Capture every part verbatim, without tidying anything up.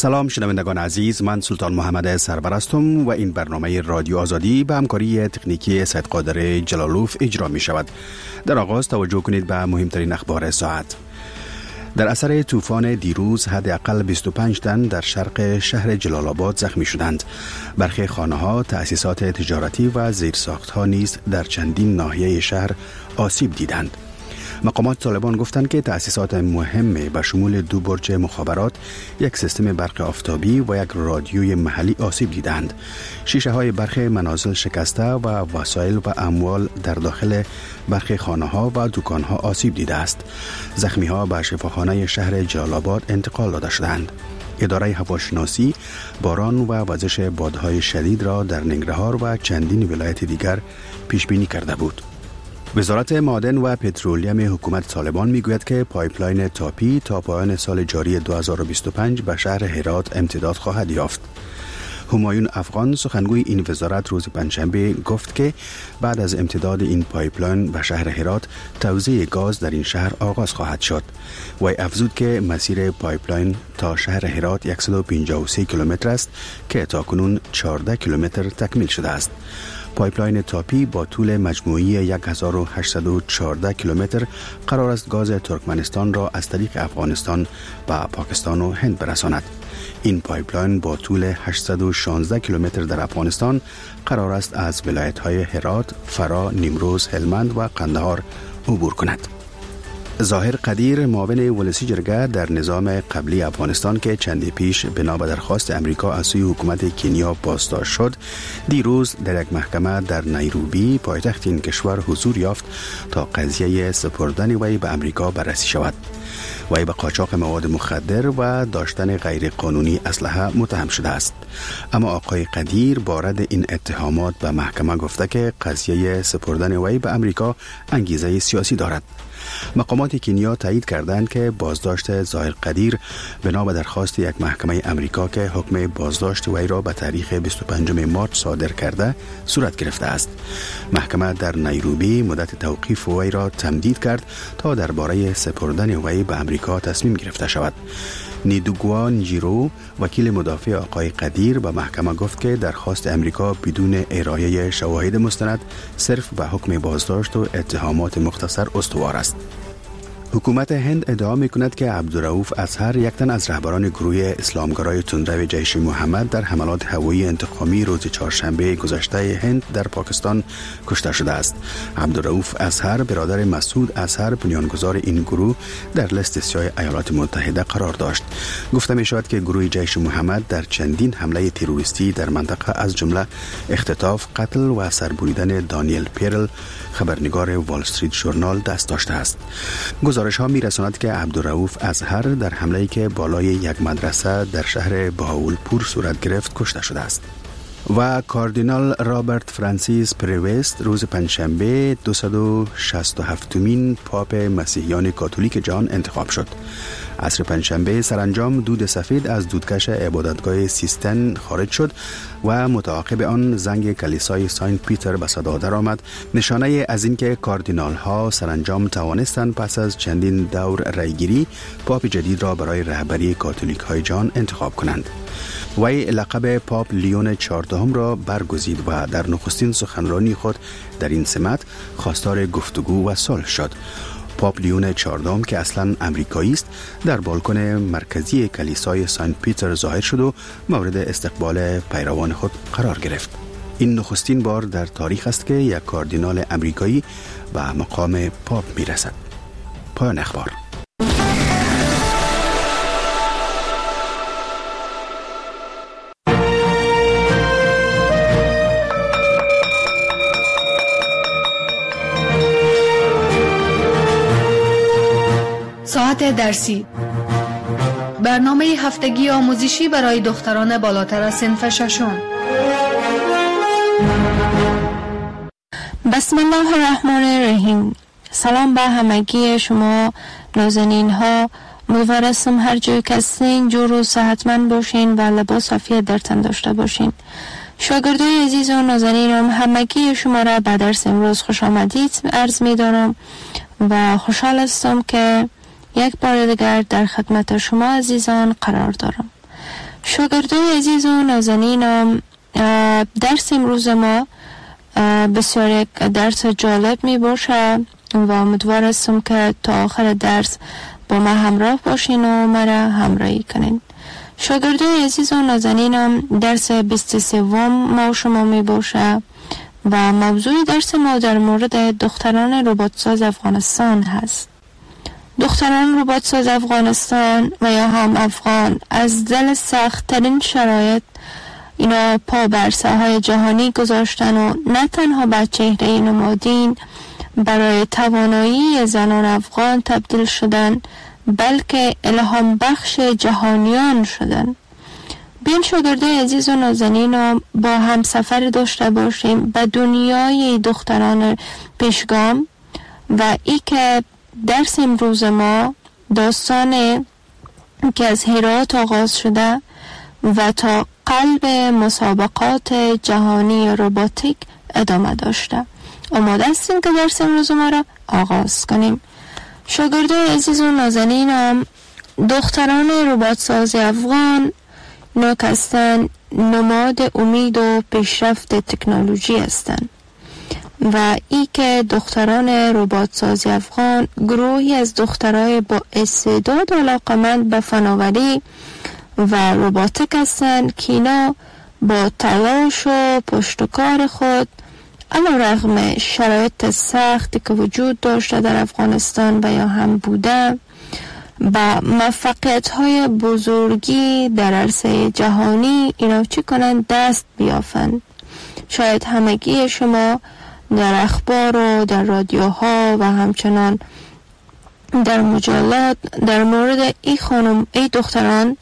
سلام شنوندگان عزیز، من سلطان محمد سرور هستم و این برنامه رادیو آزادی به همکاری تکنیکی سید قادر جلالوف اجرا می شود. در آغاز توجه کنید به مهمترین اخبار ساعت. در اثر طوفان دیروز حداقل بیست و پنج تن در شرق شهر جلال آباد زخمی شدند. برخی خانه‌ها، تأسیسات تجارتی و زیرساخت‌ها نیز در چندین ناحیه شهر آسیب دیدند. مقامات طالبان گفتند که تأسیسات مهم به شمول دو برج مخابرات، یک سیستم برق آفتابی و یک رادیوی محلی آسیب دیدند. شیشه های برخی منازل شکسته و وسایل و اموال در داخل برخی خانه ها و دکان ها آسیب دیده است. زخمی ها به شفاخانه شهر جلال آباد انتقال داده شدند. اداره هواشناسی باران و وزش بادهای شدید را در ننگرهار و چندین ولایت دیگر پیش بینی کرده بود. وزارت معادن و پترولیم حکومت طالبان میگوید که پایپلاین تاپی تا پایان سال جاری دو هزار و بیست و پنج به شهر هرات امتداد خواهد یافت. همایون افغان سخنگوی این وزارت روز پنجشنبه گفت که بعد از امتداد این پایپلاین به شهر هرات، توزیع گاز در این شهر آغاز خواهد شد. وی افزود که مسیر پایپلاین تا شهر هرات صد و پنجاه و سه کیلومتر است که تاکنون چهارده کیلومتر تکمیل شده است. پایپلاین تاپی با طول مجموعی هزار و هشتصد و چهارده کیلومتر قرار است گاز ترکمنستان را از طریق افغانستان به پاکستان و هند برساند. این پایپلاین با طول هشتصد و شانزده کیلومتر در افغانستان قرار است از ولایت‌های هرات، فرا، نیمروز، هلمند و قندهار عبور کند. ظاهر قدیر، معاون ولسی جرگه در نظام قبلی افغانستان که چندی پیش بنا به درخواست امریکا از سوی حکومت کنیا بازداشت شد، دیروز در یک محکمه در نیروبی پایتخت این کشور حضور یافت تا قضیه سپردن وی به امریکا بررسی شود. وی به قاچاق مواد مخدر و داشتن غیر قانونی اسلحه متهم شده است. اما آقای قدیر با رد این اتهامات به محکمه گفته که قضیه سپردن وی به امریکا انگیزه سیاسی دارد. مقامات کنیا تایید کردند که بازداشت ظاهر قدیر بنا به درخواست یک محکمه امریکا که حکم بازداشت وی را به تاریخ بیست و پنجم مارس صادر کرده صورت گرفته است. محکمه در نیروبی مدت توقیف وی را تمدید کرد تا درباره سپردن وی به امریکا تصمیم گرفته شود. نیدوگوا نجیرو، وکیل مدافع آقای قدیر، به محکمه گفت که درخواست امریکا بدون ارائه شواهد مستند صرف به حکم بازداشت و اتهامات مختصر استوار است. حکومت هند ادعا می‌کند که عبدالرؤوف اظهر، یک تن از رهبران گروه اسلامگرای تندرو جیش محمد، در حملات هوایی انتقامی روز چهارشنبه گذشته هند در پاکستان کشته شده است. عبدالرؤوف اظهر، برادر مسعود اظهر، بنیانگذار این گروه، در لیست سیاه ایالات متحده قرار داشت. گفته می‌شود که گروه جیش محمد در چندین حمله تروریستی در منطقه از جمله اختطاف، قتل و سربریدن دانیل پیرل، خبرنگار وال استریت ژورنال، دست داشته است. گزارش ها می رساند که عبدالرؤوف اظهر در حمله‌ای که بالای یک مدرسه در شهر بهاولپور صورت گرفت کشته شده است. و کاردینال رابرت فرانسیس پریوست روز پنجشنبه دویست و شصت و هفتمین پاپ مسیحیان کاتولیک جهان انتخاب شد. عصر پنجشنبه سرانجام دود سفید از دودکش عبادتگاه سیستن خارج شد و متعاقب آن زنگ کلیسای سنت پیتر به صدا درآمد، نشانه از اینکه کاردینال ها سرانجام توانستند پس از چندین دور رایگیری پاپ جدید را برای رهبری کاتولیک های جهان انتخاب کنند. وی لقب پاپ لیون چهاردهم را برگزید و در نخستین سخنرانی خود در این سمت خواستار گفتگو و صلح شد. پاپ لیون چهاردهم که اصلا امریکایی است، در بالکن مرکزی کلیسای سنت پیتر ظاهر شد و مورد استقبال پیروان خود قرار گرفت. این نخستین بار در تاریخ است که یک کاردینال امریکایی به مقام پاپ میرسد. پایان اخبار. ساعت درسی، برنامه هفتگی آموزشی برای دختران بالاتر از صنف ششم. بسم الله الرحمن الرحیم. سلام به همگی شما نازنین ها. امیدوارم هر جای که هستین جور و صحتمند باشین و لباس عافیت در تن داشته باشین. شاگردای عزیز و نازنینم، همگی شما را به درس امروز خوش آمدید عرض می دارم و خوشحال هستم که یک بار دیگر در خدمت شما عزیزان قرار دارم. شاگردای عزیز و نازنینم، درس امروز ما بسیار یک درس جالب می باشه و امیدوار هستم که تا آخر درس با ما همراه باشین و مرا همراهی کنین. شاگردای عزیز و نازنینم، درس بیست و سوم ما شما می باشه و موضوع درس ما در مورد دختران رباطساز افغانستان هست. دختران رباطساز افغانستان و یا هم افغان از دل سخت ترین شرایط اینا پا بر ساحه جهانی گذاشتن و نه تنها به چهره نمادین برای توانایی زنان افغان تبدیل شدن، بلکه الهام بخش جهانیان شدن. بین شاگردای عزیز و نازنین با هم سفر داشته باشیم به دنیای دختران پیشگام و ای که درس امروز ما داستان که از هرات آغاز شده و تا قلب مسابقات جهانی رباتیک ادامه داشته. آماده هستیم که درس امروز ما را آغاز کنیم. شاگردای عزیز و نازنینم، دختران رباطساز افغان ناکستن نماد امید و پیشرفت تکنولوژی هستند و ای که دختران رباطساز افغان گروهی از دخترای با استعداد و علاقمند به فناوری و رباتیک هستند که اینا با تلاش و پشتکار خود علیرغم شرایط سختی که وجود داشته در افغانستان و یا هم بوده با موفقیت های بزرگی در عرصه جهانی اینا چی کنند؟ دست بیافند. شاید همگی شما در اخبار و در رادیوها و همچنان در مجلات در مورد ای خانم ای دختران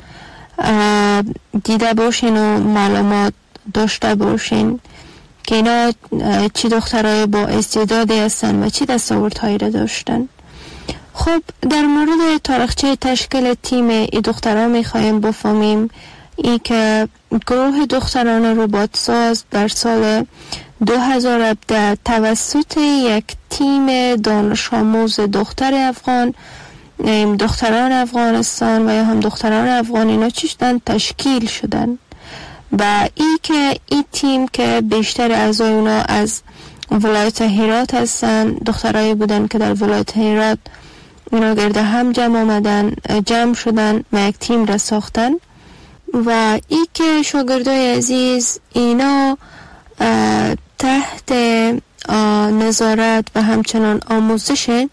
دیده باشین و معلومات داشته باشین که اینا چی دخترای با استعدادی هستن و چی دستاوردهایی را داشتن. خب در مورد تاریخچه تشکیل تیم ای دختران میخوایم بفهمیم ای که گروه دختران رباطساز در سال دو هزار و هفده توسط یک تیم دانش آموز دختر افغان، دختران افغانستان و یا هم دختران افغان اینا چی شدن؟ تشکیل شدن و ای که این تیم که بیشتر اعضای اونا از ولایت هرات هستن، دخترایی بودن که در ولایت هرات اینا گرد هم جمع آمدن، جمع شدن و یک تیم را ساختن و ای که شاگردای عزیز اینا تحت نظارت و همچنان آموزش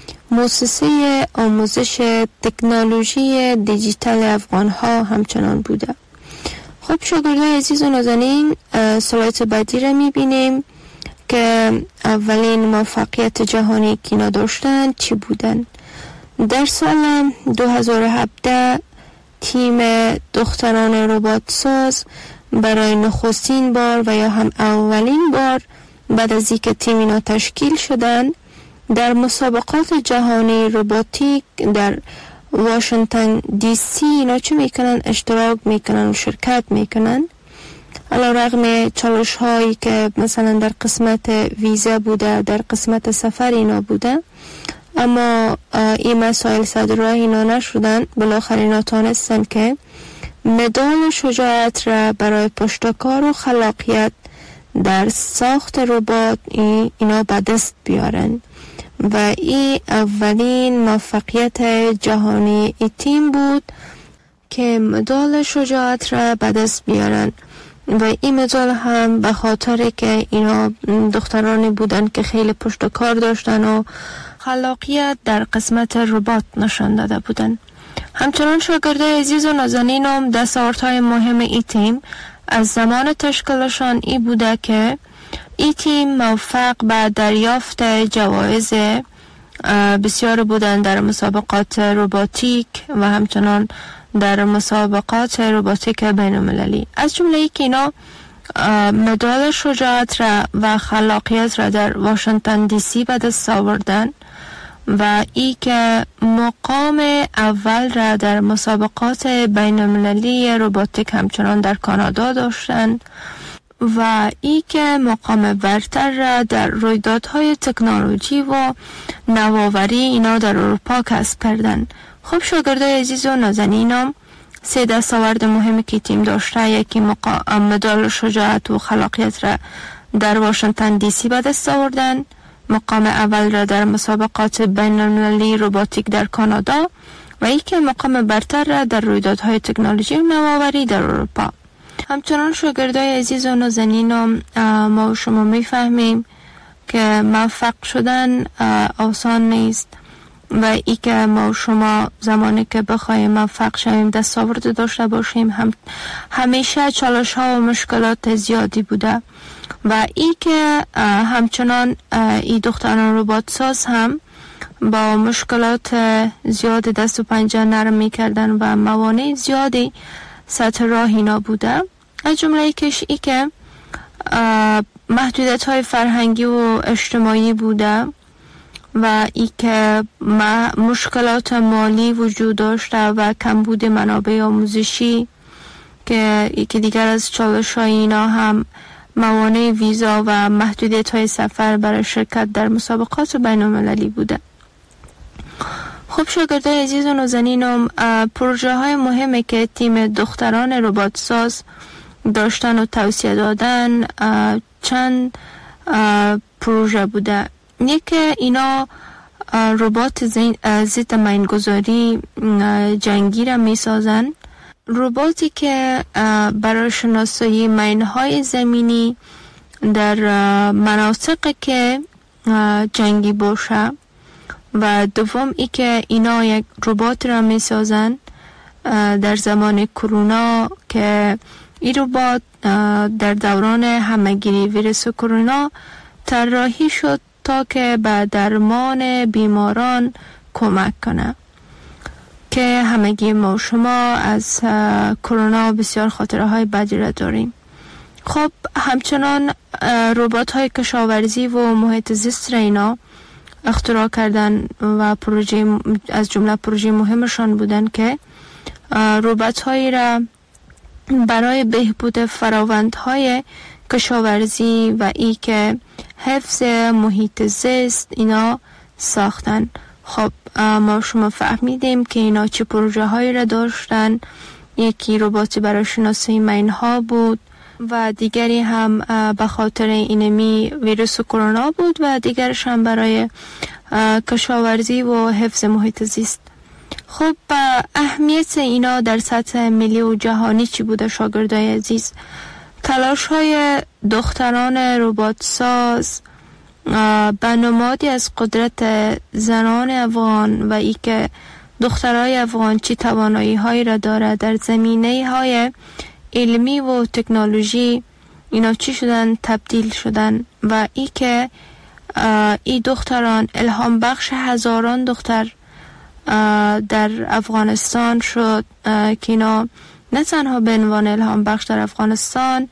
مؤسسه آموزش تکنولوژی دیجیتال افغان ها همچنان بوده. خب شاگردای عزیز و نازنین، سلایت بعدی را میبینیم که اولین موفقیت جهانی که اینا داشتن چی بودن. در سال دو هزار و هفده تیم دختران رباطساز برای نخستین بار و یا هم اولین بار بعد از اینکه تیم اینا تشکیل شدن در مسابقات جهانی رباتیک در واشنگتن دی سی اینا چه میکنن؟ اشتراک میکنن و شرکت میکنن. علیرغم چالش هایی که مثلا در قسمت ویزا بوده، در قسمت سفر اینا بوده، اما این مسائل صدر اینا نشدن. بالاخره اینا تانستن که مدال شجاعت را برای پشتکار و خلاقیت در ساخت ربات اینا به دست بیارن و این اولین موفقیت جهانی ای تیم بود که مدال شجاعت را به دست بیارن و این مدال هم به خاطر که اینا دخترانی بودن که خیلی پشتکار داشتن و خلاقیت در قسمت ربات نشان داده بودن. همچنان شاگردای عزیز و نازنینم دستاوردهای مهم ای تیم از زمان تشکیلشان ای بوده که ای تیم موفق به دریافت جوایز بسیار بودن در مسابقات رباتیک و همچنان در مسابقات رباتیک بین المللی، از جمله ای که اینا مدال شجاعت را و خلاقیت را در واشنگتن دی سی به دست آوردن و ای که مقام اول را در مسابقات بین المللی رباتیک همچنان در کانادا داشتند و ای که مقام برتر را در رویدادهای تکنولوژی و نوآوری اینا در اروپا کسب کردند. خب شاگردای عزیز و نازنینم، سه دستاورد مهمی که تیم داشته، یکی مقا... مدال شجاعت و خلاقیت را در واشنگتن دی سی به دست آوردن، مقام اول را در مسابقات بین المللی روباتیک در کانادا و یکی مقام برتر را در رویدادهای تکنولوژی و نوآوری در اروپا. همچنان شاگردای عزیز و نازنین، ما و شما میفهمیم که موفق شدن آسان نیست و ای که ما و شما زمانی که بخوایم موفق شویم دستاورد داشته باشیم هم همیشه چالش ها و مشکلات زیادی بوده و ای که همچنان ای دختران ربات ساز هم با مشکلات زیاد دست و پنجه نرم می کردن و موانع زیادی سطح راه اینا بوده. از جمله یکیش ای که محدودیت های فرهنگی و اجتماعی بوده و ای که مشکلات مالی وجود داشته و کمبود منابع آموزشی که ای که دیگر از چالش های اینا هم موانع ویزا و محدودیت های سفر برای شرکت در مسابقات بین المللی بوده. خب شاگردای عزیز و نازنینم، پروژه های مهمی که تیم دختران ربات ساز داشتن و توصیه دادن چند پروژه بوده. یکی اینا ربات ضد مینگذاری جنگی را می سازن، رباتی که برای شناسایی مینهای زمینی در مناطقی که جنگی باشه و دوم ای که اینا یک ربات را می سازن در زمان کرونا که این ربات در دوران همهگیری ویروس کرونا طراحی شد تا که به درمان بیماران کمک کنه که همگی ما و شما از کرونا بسیار خاطره های بدی را داریم. خب همچنان ربات های کشاورزی و محیط زیست را اینا اختراع کردن و پروژه از جمله پروژه مهمشان بودن که ربات هایی را برای بهبود فراوندهای کشاورزی و ای که حفظ محیط زیست اینا ساختن. خب ما شما فهمیدیم که اینا چه پروژه هایی را داشتن. یکی رباتی برای شناسایی مینها بود و دیگری هم به خاطر اینمی ویروس کرونا بود و دیگرش هم برای کشاورزی و حفظ محیط زیست. خب اهمیت اینا در سطح ملی و جهانی چی بوده شاگردای عزیز؟ تلاش های دختران ربات ساز به نمادی از قدرت زنان افغان و ای که دخترای افغان چی توانایی هایی را داره در زمینه های علمی و تکنولوژی، اینا چی شدن؟ تبدیل شدن و ای که ای دختران الهام بخش هزاران دختر در افغانستان شد که اینا نه تنها به عنوان الهام بخش در افغانستان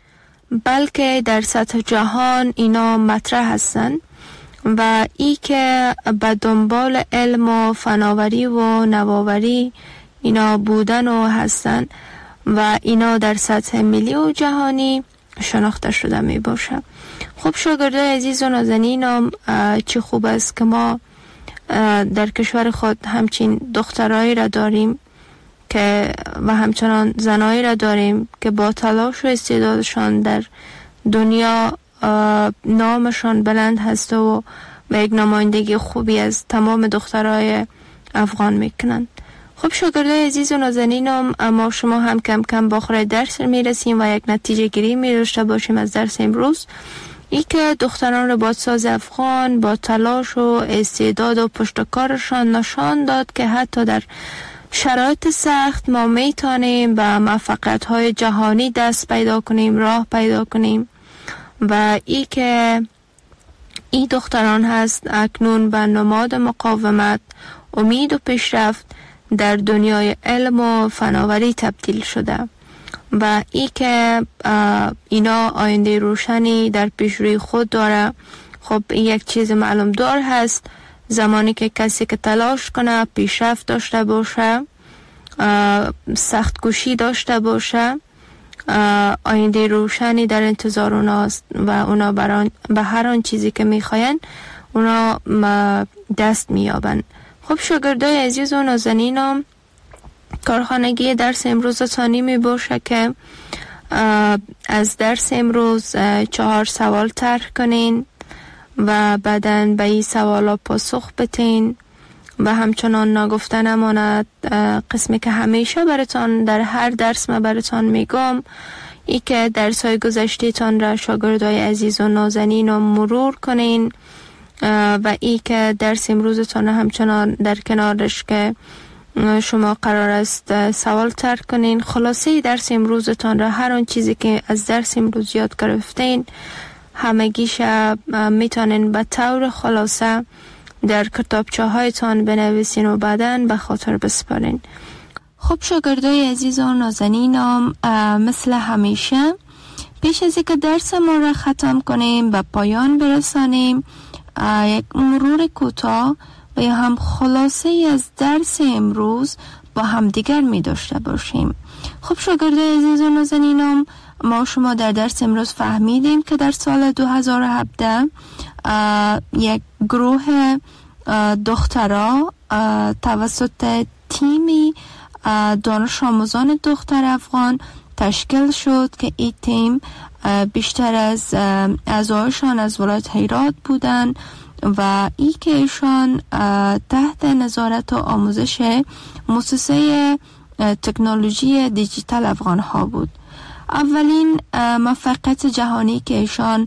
بلکه در سطح جهان اینا مطرح هستن و ای که به دنبال علم و فناوری و نوآوری اینا بودن و هستن و اینا در سطح ملی و جهانی شناخته شده می باشه. خب شاگردای عزیز و نازنینم، چه خوب است که ما در کشور خود همچین دخترایی را داریم که و همچنان زنایی را داریم که با تلاش و استعدادشان در دنیا نامشان بلند هست و به یک نمایندگی خوبی از تمام دخترای افغان میکنند. خب شاگردای عزیز و نازنینم، اما شما هم کم کم با آخر درس میرسیم و یک نتیجه گیری می‌داشته باشیم از درس امروز. ای که دختران ربات ساز افغان با تلاش و استعداد و پشتکارشان نشان داد که حتی در شرایط سخت ما میتونیم به موفقیت‌های جهانی دست پیدا کنیم، راه پیدا کنیم و ای که ای دختران هست اکنون به نماد مقاومت، امید و پیشرفت در دنیای علم و فناوری تبدیل شده و ای که اینا آینده روشنی در پیش روی خود داره. خب این یک چیز معلوم دار هست، زمانی که کسی که تلاش کنه، پیشرفت داشته باشه، سخت کوشی داشته باشه، آینده روشنی در انتظار اوناست و اونا بران به هر آن چیزی که میخواین اونا دست میابن. خب شاگردای عزیز و نازنینم، کارخانگی درس امروزتانی می باشه که از درس امروز چهار سوال طرح کنین و بعداً به این سوالا پاسخ بتین و همچنان نگفته نماند قسمی که همیشه براتان در هر درس ما براتان میگم، ای که درس های گذشته تان را شاگردای عزیز و نازنین رو مرور کنین و ای که درس امروزتان همچنان در کنارش که شما قرار است سوال طرح کنین. خلاصه درس امروزتان را، هر آن چیزی که از درس امروز یاد گرفتین همگیش میتونین به طور خلاصه در کتابچه هایتان بنویسین و بعداً به خاطر بسپارین. خب شاگردای عزیز و نازنینم، مثل همیشه پیش از اینکه درس ما را ختم کنیم به پایان برسانیم، یک مرور کوتاه و یا هم خلاصه از درس امروز با هم دیگر می داشته باشیم. خب شاگردای عزیز و نازنینم، ما شما در درس امروز فهمیدیم که در سال دو هزار و هفده یک گروه دخترها توسط تیمی دانش آموزان دختر افغان تشکیل شد که این تیم بیشتر از اعضایشان از ولایت هرات بودند و ای که ایشان تحت نظارت و آموزش مؤسسه تکنولوژی دیجیتال افغان ها بود. اولین موفقیت جهانی که ایشان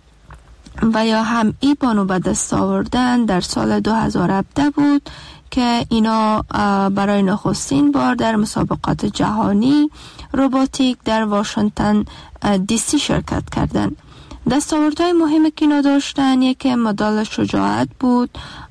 و یا هم ای بانو به دست آوردن در سال دو هزار و هفده بود که اینا برای نخستین بار در مسابقات جهانی روباتیک در واشنگتن دی سی شرکت کردند. دستاوردهای مهمی که اینا داشتن یکی مدال شجاعت بود،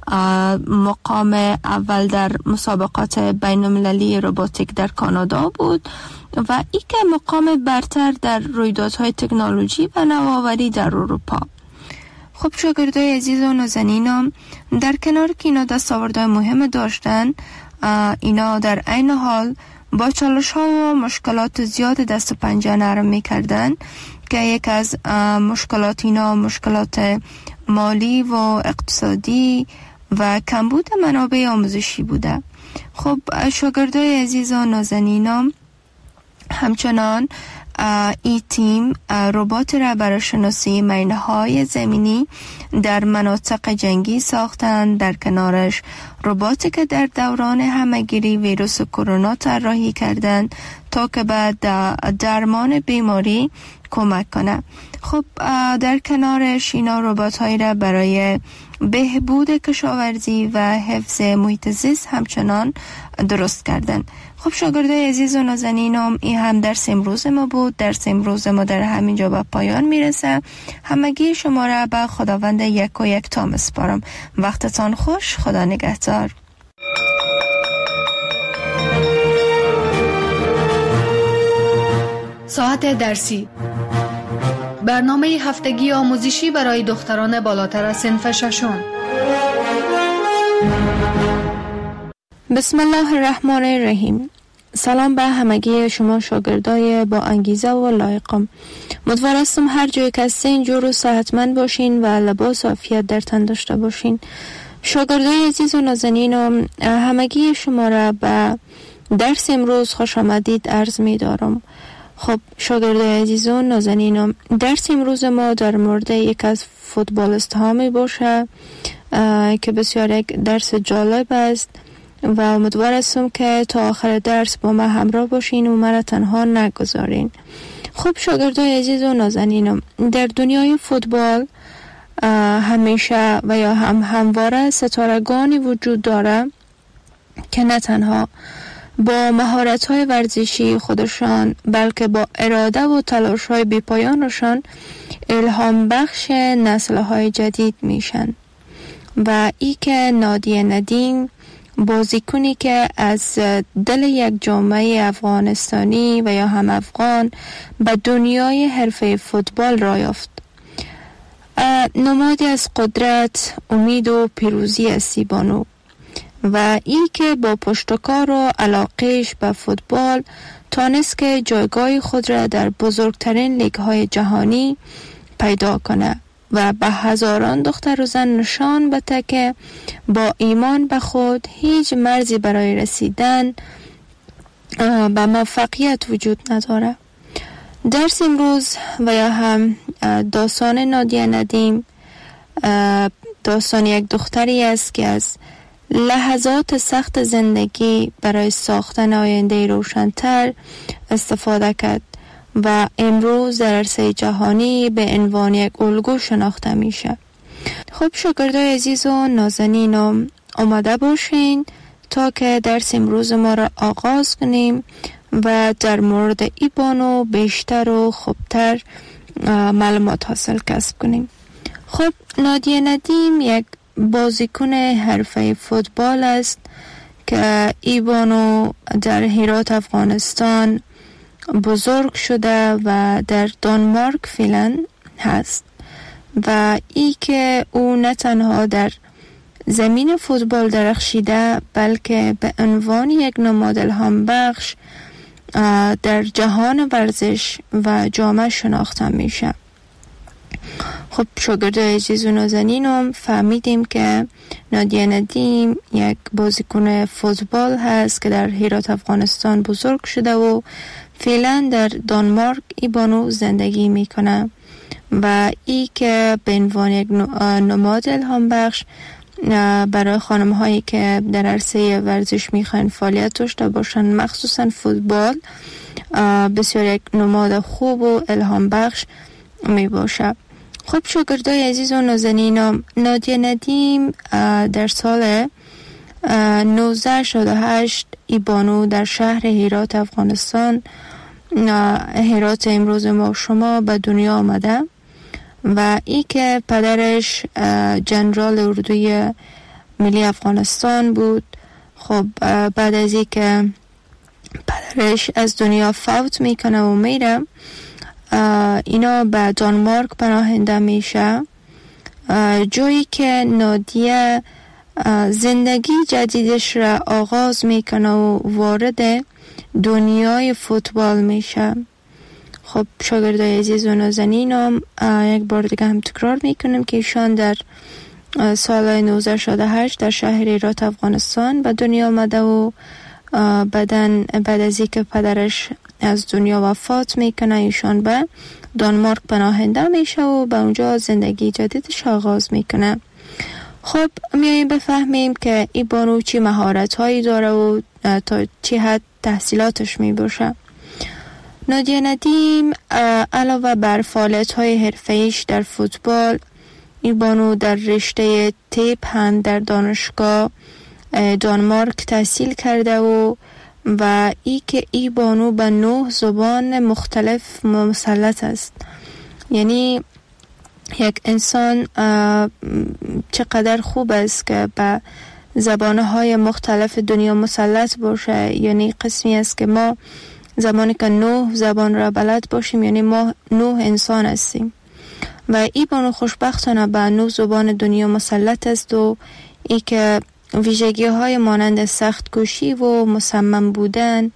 مقام اول در مسابقات بین المللی روباتیک در کانادا بود و ای که مقام برتر در رویدادهای تکنولوژی و نوآوری در اروپا. خب شاگردای عزیز و نازنینم، در کنار که اینا دستاوردهای مهم داشتن، اینا در عین حال با چالش ها و مشکلات زیاد دست و پنجه نرم می کردن که یک از مشکلات اینا مشکلات مالی و اقتصادی و کمبود منابع آموزشی بوده. خب شاگردای عزیز و نازنینم، همچنان ای تیم ربات را برای شناسی مینهای زمینی در مناطق جنگی ساختند. در کنارش رباتی که در دوران همهگیری ویروس کرونا طراحی کردند تا که بعد درمان بیماری کمک کنه. خب در کنارش اینا ربات هایی را برای بهبود کشاورزی و حفظ محیط زیست همچنان درست کردن. خب شاگردای عزیز و نازنینم، این هم درس امروز ما بود. درس امروز ما در همینجا به پایان میرسه. همگی شما را به خداوند یک و یک تا میسپارم. وقتتان خوش. خدا نگهدار. ساعت درسی، برنامه هفتگی آموزشی برای دختران بالاتر از صنف ششم. بسم الله الرحمن الرحیم. سلام به همگی شما شاگردای با انگیزه و لایقم. امیدوار هستم هر جای که هستین جور و صحتمند باشین و لباس و عافیت در تن داشته باشین. شاگردای عزیز و نازنینم، همگی شما را به درس امروز خوش آمدید عرض می دارم. خب شاگردای عزیز و نازنینم، درس امروز ما در مورد یک از فوتبالیست ها می باشه که بسیار یک درس جالب است و امیدوار هستم که تا آخر درس با ما همراه باشین و مرا تنها نگذارین. خب شاگردای عزیز و نازنینم، در دنیای فوتبال همیشه و یا هم همواره ستارگانی وجود داره که نه تنها با مهارت‌های ورزشی خودشان بلکه با اراده و تلاش‌های بی‌پایانشان الهام بخش نسل‌های جدید میشن. و ای که نادیه ندیم، بازیکنی که از دل یک جامعه افغانستانی و یا هم افغان به دنیای حرفه فوتبال را یافت. نمادی از قدرت، امید و پیروزی از سیبانو و ای که با پشتکار و علاقهش به فوتبال تانست که جایگاه خود را در بزرگترین لیگ‌های جهانی پیدا کنه و به هزاران دختر و زن نشان بده که با ایمان به خود هیچ مرزی برای رسیدن به موفقیت وجود نداره. درس امروز و یا هم داستان نادیه ندیم داستان یک دختری است که از لحظات سخت زندگی برای ساختن آینده روشن‌تر استفاده کرد و امروز در عرصه جهانی به عنوان یک الگو شناخته میشه. خب شاگردای عزیز و نازنین آماده باشین تا که درس امروز ما را آغاز کنیم و در مورد ای بانو بیشتر و خوبتر معلومات حاصل کسب کنیم. خب نادیه ندیم یک بازیکن حرفه فوتبال است که ای بانو در هرات افغانستان بزرگ شده و در دانمارک فعلا هست و ای که او نه تنها در زمین فوتبال درخشیده بلکه به عنوان یک نماد الهام بخش در جهان ورزش و جامعه شناخته میشه. خب شاگردای عزیز و نازنینم فهمیدیم که نادیه ندیم یک بازیکن فوتبال هست که در هرات افغانستان بزرگ شده و فعلا در دانمارک ای بانو زندگی میکنه و ای که به عنوان یک نماد الهام بخش برای خانم هایی که در عرصه ورزش میخوان فعالیت داشته باشن مخصوصا فوتبال بسیار یک نماد خوب و الهام بخش می باشه. خب شاگردای عزیز و نازنینم نادیه ندیم در سال نوزده شصت و هشت ای بانو در شهر هرات افغانستان هرات امروز ما شما به دنیا آمده و ای که پدرش جنرال اردوی ملی افغانستان بود. خب بعد از ای که پدرش از دنیا فوت میکنه و میره اینا به دانمارک پناهنده میشه جایی که نادیه زندگی جدیدش را آغاز میکنه و وارد دنیای فوتبال میشه. خب شاگردای عزیز و نازنینم یک بار دیگه هم تکرار میکنم که ایشان در سال نوزده شصت و هشت در شهر هرات افغانستان به دنیا آمده و بعدن بعد از اینکه پدرش از دنیا وفات میکنه ایشان به دانمارک پناهنده میشه و به اونجا زندگی جدیدش آغاز میکنه. خب میاییم بفهمیم که ای بانو چی مهارت هایی داره و تا چی حد تحصیلاتش میباشه. نادیه ندیم علاوه بر فعالیت های حرفه‌ایش در فوتبال ای بانو در رشته تیپ هم در دانشگاه دانمارک تحصیل کرده و و ای که ای بانو به نه زبان مختلف مسلط است. یعنی یک انسان چقدر خوب است که به زبانهای مختلف دنیا مسلط باشه. یعنی قسمی است که ما زمانی که نه زبان را بلد باشیم یعنی ما نه انسان هستیم و ای بانو خوشبختانه به نه زبان دنیا مسلط است و ای که ویژگی های مانند سخت کوشی و مصمم بودن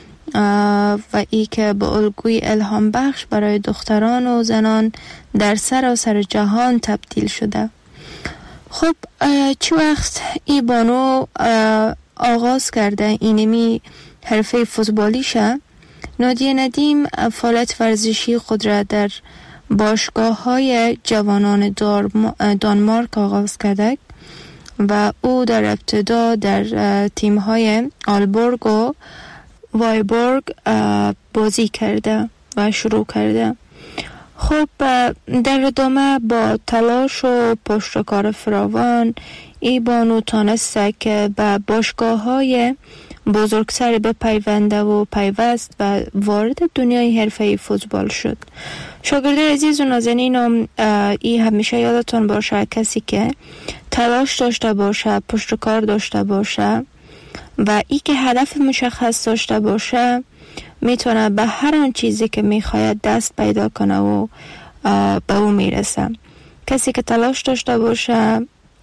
و ای که به الگوی الهام بخش برای دختران و زنان در سراسر جهان تبدیل شده. خب چه وقت ای بانو آغاز کرده اینمی حرفه فوتبالیشه؟ نادیه ندیم فعالیت ورزشی خود را در باشگاه های جوانان دانمارک آغاز کرده و او در ابتدا در تیم های آلبورگ و وایبورگ بازی کرده و شروع کرده. خب در ادامه با تلاش و پشتکار فراوان ای بانو تانسته که به باشگاه های بزرگتر بپیونده و پیوست و وارد دنیای حرفه‌ای فوتبال شد. شاگرد عزیز و نازنینم ای همیشه یادتون باشه کسی که تلاش داشته باشه، پشتکار داشته باشه و ای که هدف مشخص داشته باشه میتونه به هر آن چیزی که میخواید دست پیدا کنه و به او میرسه. کسی که تلاش داشته باشه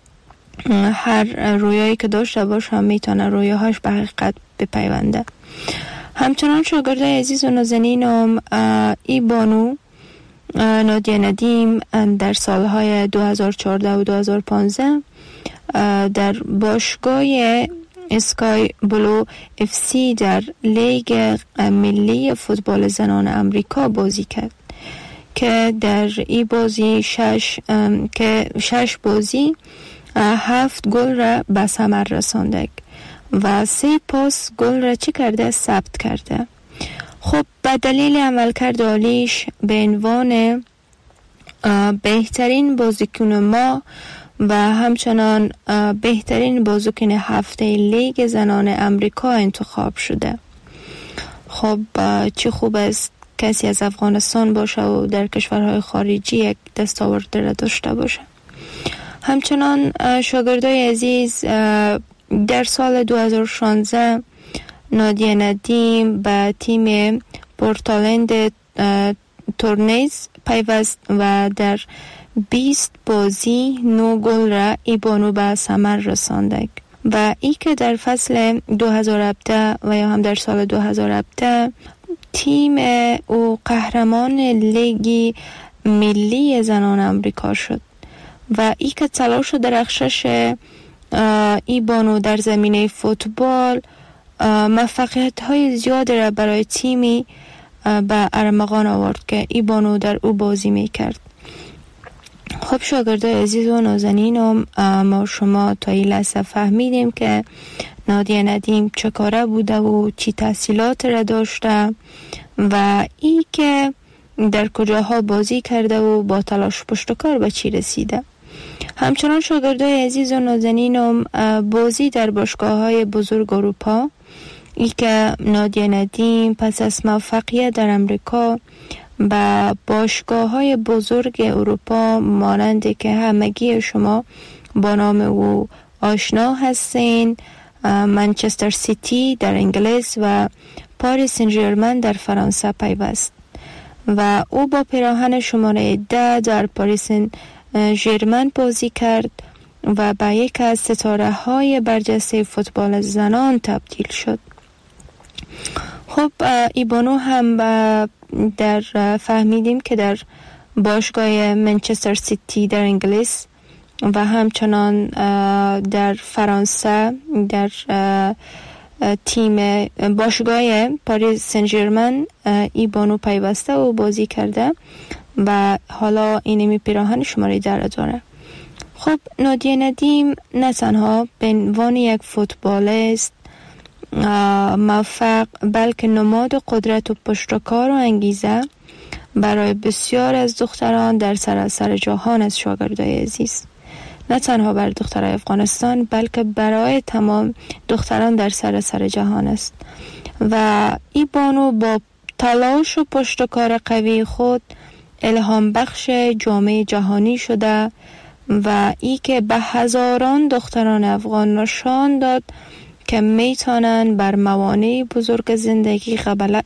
هر رویایی که داشته باشه میتونه رویاهاش به حقیقت بپیونده. همچنان شاگرده عزیز و نازنینم ای بانو نادیه ندیم در سالهای دو هزار و چهارده و دو هزار و پانزده در باشگاه اسکای بلو اف سی در لیگ ملی فوتبال زنان امریکا بازی کرد که در این بازی شش که شش بازی هفت گل را به ثمر رسانده و سه پاس گل را چی کرده؟ ثبت کرده. خب به دلیل عملکرد عالیش به عنوان بهترین بازیکن ما و همچنان بهترین بازیکن هفته لیگ زنان امریکا انتخاب شده. خب چه خوب است کسی از افغانستان باشه و در کشورهای خارجی یک دستاورد را داشته باشه. همچنان شاگردای عزیز، در سال دو هزار و شانزده نادیه ندیم به تیم پورتلند تورنیز پیوست و در بیست بازی نو گل را ای بانو به ثمر رسانده و ای که در فصل دو هزار و هفده و یا هم در سال دو هزار و هفده تیم او قهرمان لیگ ملی زنان امریکا شد و ای که تلاش و درخشش ای بانو در زمینه فوتبال موفقیت های زیاد را برای تیمی به ارمغان آورد که ای بانو در او بازی می کرد. خب شاگردای عزیز و نازنینم، ما شما تا این لحظه فهمیدیم که نادیه ندیم چه کاره بوده و چی تحصیلات را داشته و ای که در کجاها بازی کرده و با تلاش پشتکار به چی رسیده. همچنان شاگردای عزیز و نازنینم، بازی در باشگاه‌های بزرگ اروپا، ای که نادیه ندیم پس از موفقیت در امریکا با باشگاه‌های بزرگ اروپا مانند که همگی شما با نام او آشنا هستین، منچستر سیتی در انگلیس و پاریس سن ژرمن در فرانسه پیوست و او با پیراهن شماره ده در پاریس سن ژرمن بازی کرد و به یک از ستاره های برجسته فوتبال زنان تبدیل شد. خب ای بانو هم در فهمیدیم که در باشگاه منچستر سیتی در انگلیس و همچنان در فرانسه در تیم باشگاه پاریس سن ژرمن ای بانو پیوسته و بازی کرده و حالا اینمی پیراهن شماره در داره. خب نادیه ندیم نه تنها به عنوان یک فوتبالیست موفق بلکه نماد قدرت و پشتکار و انگیزه برای بسیار از دختران در سراسر جهان است. شاگردای عزیز، نه تنها برای دخترای افغانستان بلکه برای تمام دختران در سراسر جهان است و ای بانو با تلاش و پشتکار قوی خود الهام بخش جامعه جهانی شده و ای که به هزاران دختران افغان نشان داد که میتونن بر موانع بزرگ زندگی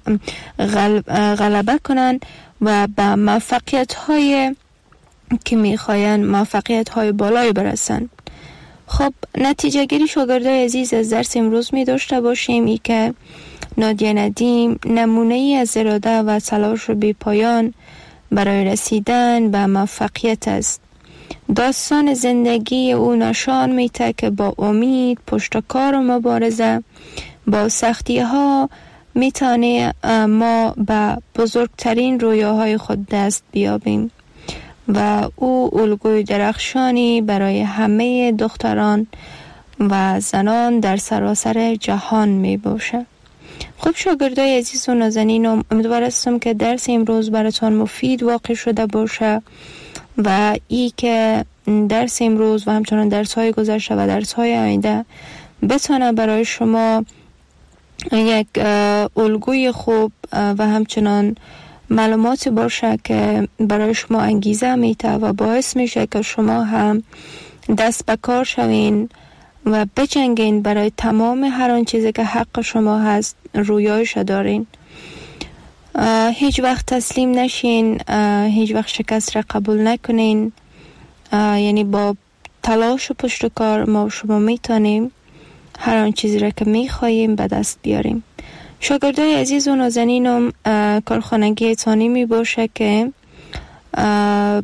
غلبه کنن و به موفقیت های که میخواین موفقیت های بالای برسن. خب نتیجه گیری شاگردای عزیز از درس امروز می داشته باشیم ای که نادیه ندیم نمونه ای از اراده و تلاش بی پایان برای رسیدن به موفقیت است. داستان زندگی او نشان میده که با امید، پشتکار و مبارزه با سختی ها میتونه ما به بزرگترین رویاهای خود دست بیابیم و او الگوی درخشانی برای همه دختران و زنان در سراسر جهان می باشه. خب شاگردای عزیز و نازنینم، امیدوار هستم که درس امروز براتون مفید واقع شده باشه و ای که درس امروز و همچنان درس های گذشته و درس های آینده بتونه برای شما یک الگوی خوب و همچنان معلوماتی باشه که برای شما انگیزه میده و باعث میشه که شما هم دست به کار شوین و بجنگین برای تمام هر آن چیزی که حق شما هست رویایش دارین. هیچ وقت تسلیم نشین، هیچ وقت شکست را قبول نکنین. یعنی با تلاش و پشتکار ما شما میتونیم هر آن چیزی را که میخواییم به دست بیاریم. شاگردای عزیز و نازنینم، کارخانگی تانی می باشه که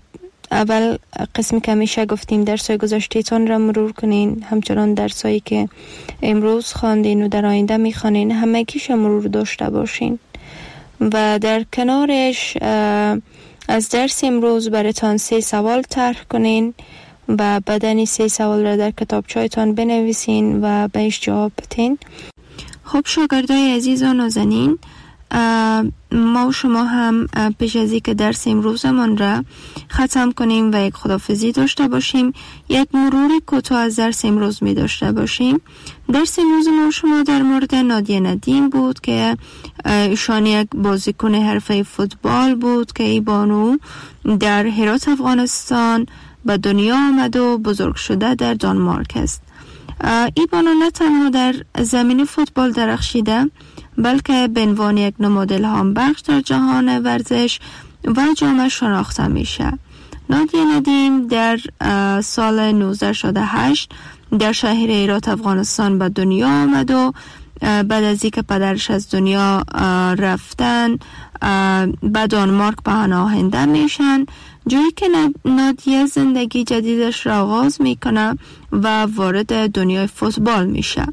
اول قسمی که همیشه گفتیم درسای گذشته‌تان را مرور کنین، همچنان درسایی که امروز خواندین و در آینده میخوانین همگیش مرور داشته باشین و در کنارش از درس امروز براتان سه سوال طرح کنین و بعدن سه سوال را در کتابچه‌تان بنویسین و بهش جواب بدین. خب شاگردای عزیز و نازنین، ما و شما هم پیش از اینکه درس امروزمان را ختم کنیم و یک خداحافظی داشته باشیم، یک مرور کوتاه از درس امروز می داشته باشیم. درس امروز ما و شما در مورد نادیه ندیم بود که ایشان یک بازیکن حرفه فوتبال بود که ای بانو در هرات افغانستان به دنیا آمد و بزرگ شده در دانمارک است. ای بانو نه تنها در زمین فوتبال درخشیده بلکه به عنوان یک نماد الهام بخش در جهان ورزش و جامعه شناخته میشه. نادیه ندیم در سال نوزده شصت و هشت در شهر هرات افغانستان به دنیا آمد و بعد از اینکه پدرش از دنیا رفتن به دانمارک پناهنده میشن، جایی که نادیه زندگی جدیدش را آغاز میکنه و وارد دنیای فوتبال میشه.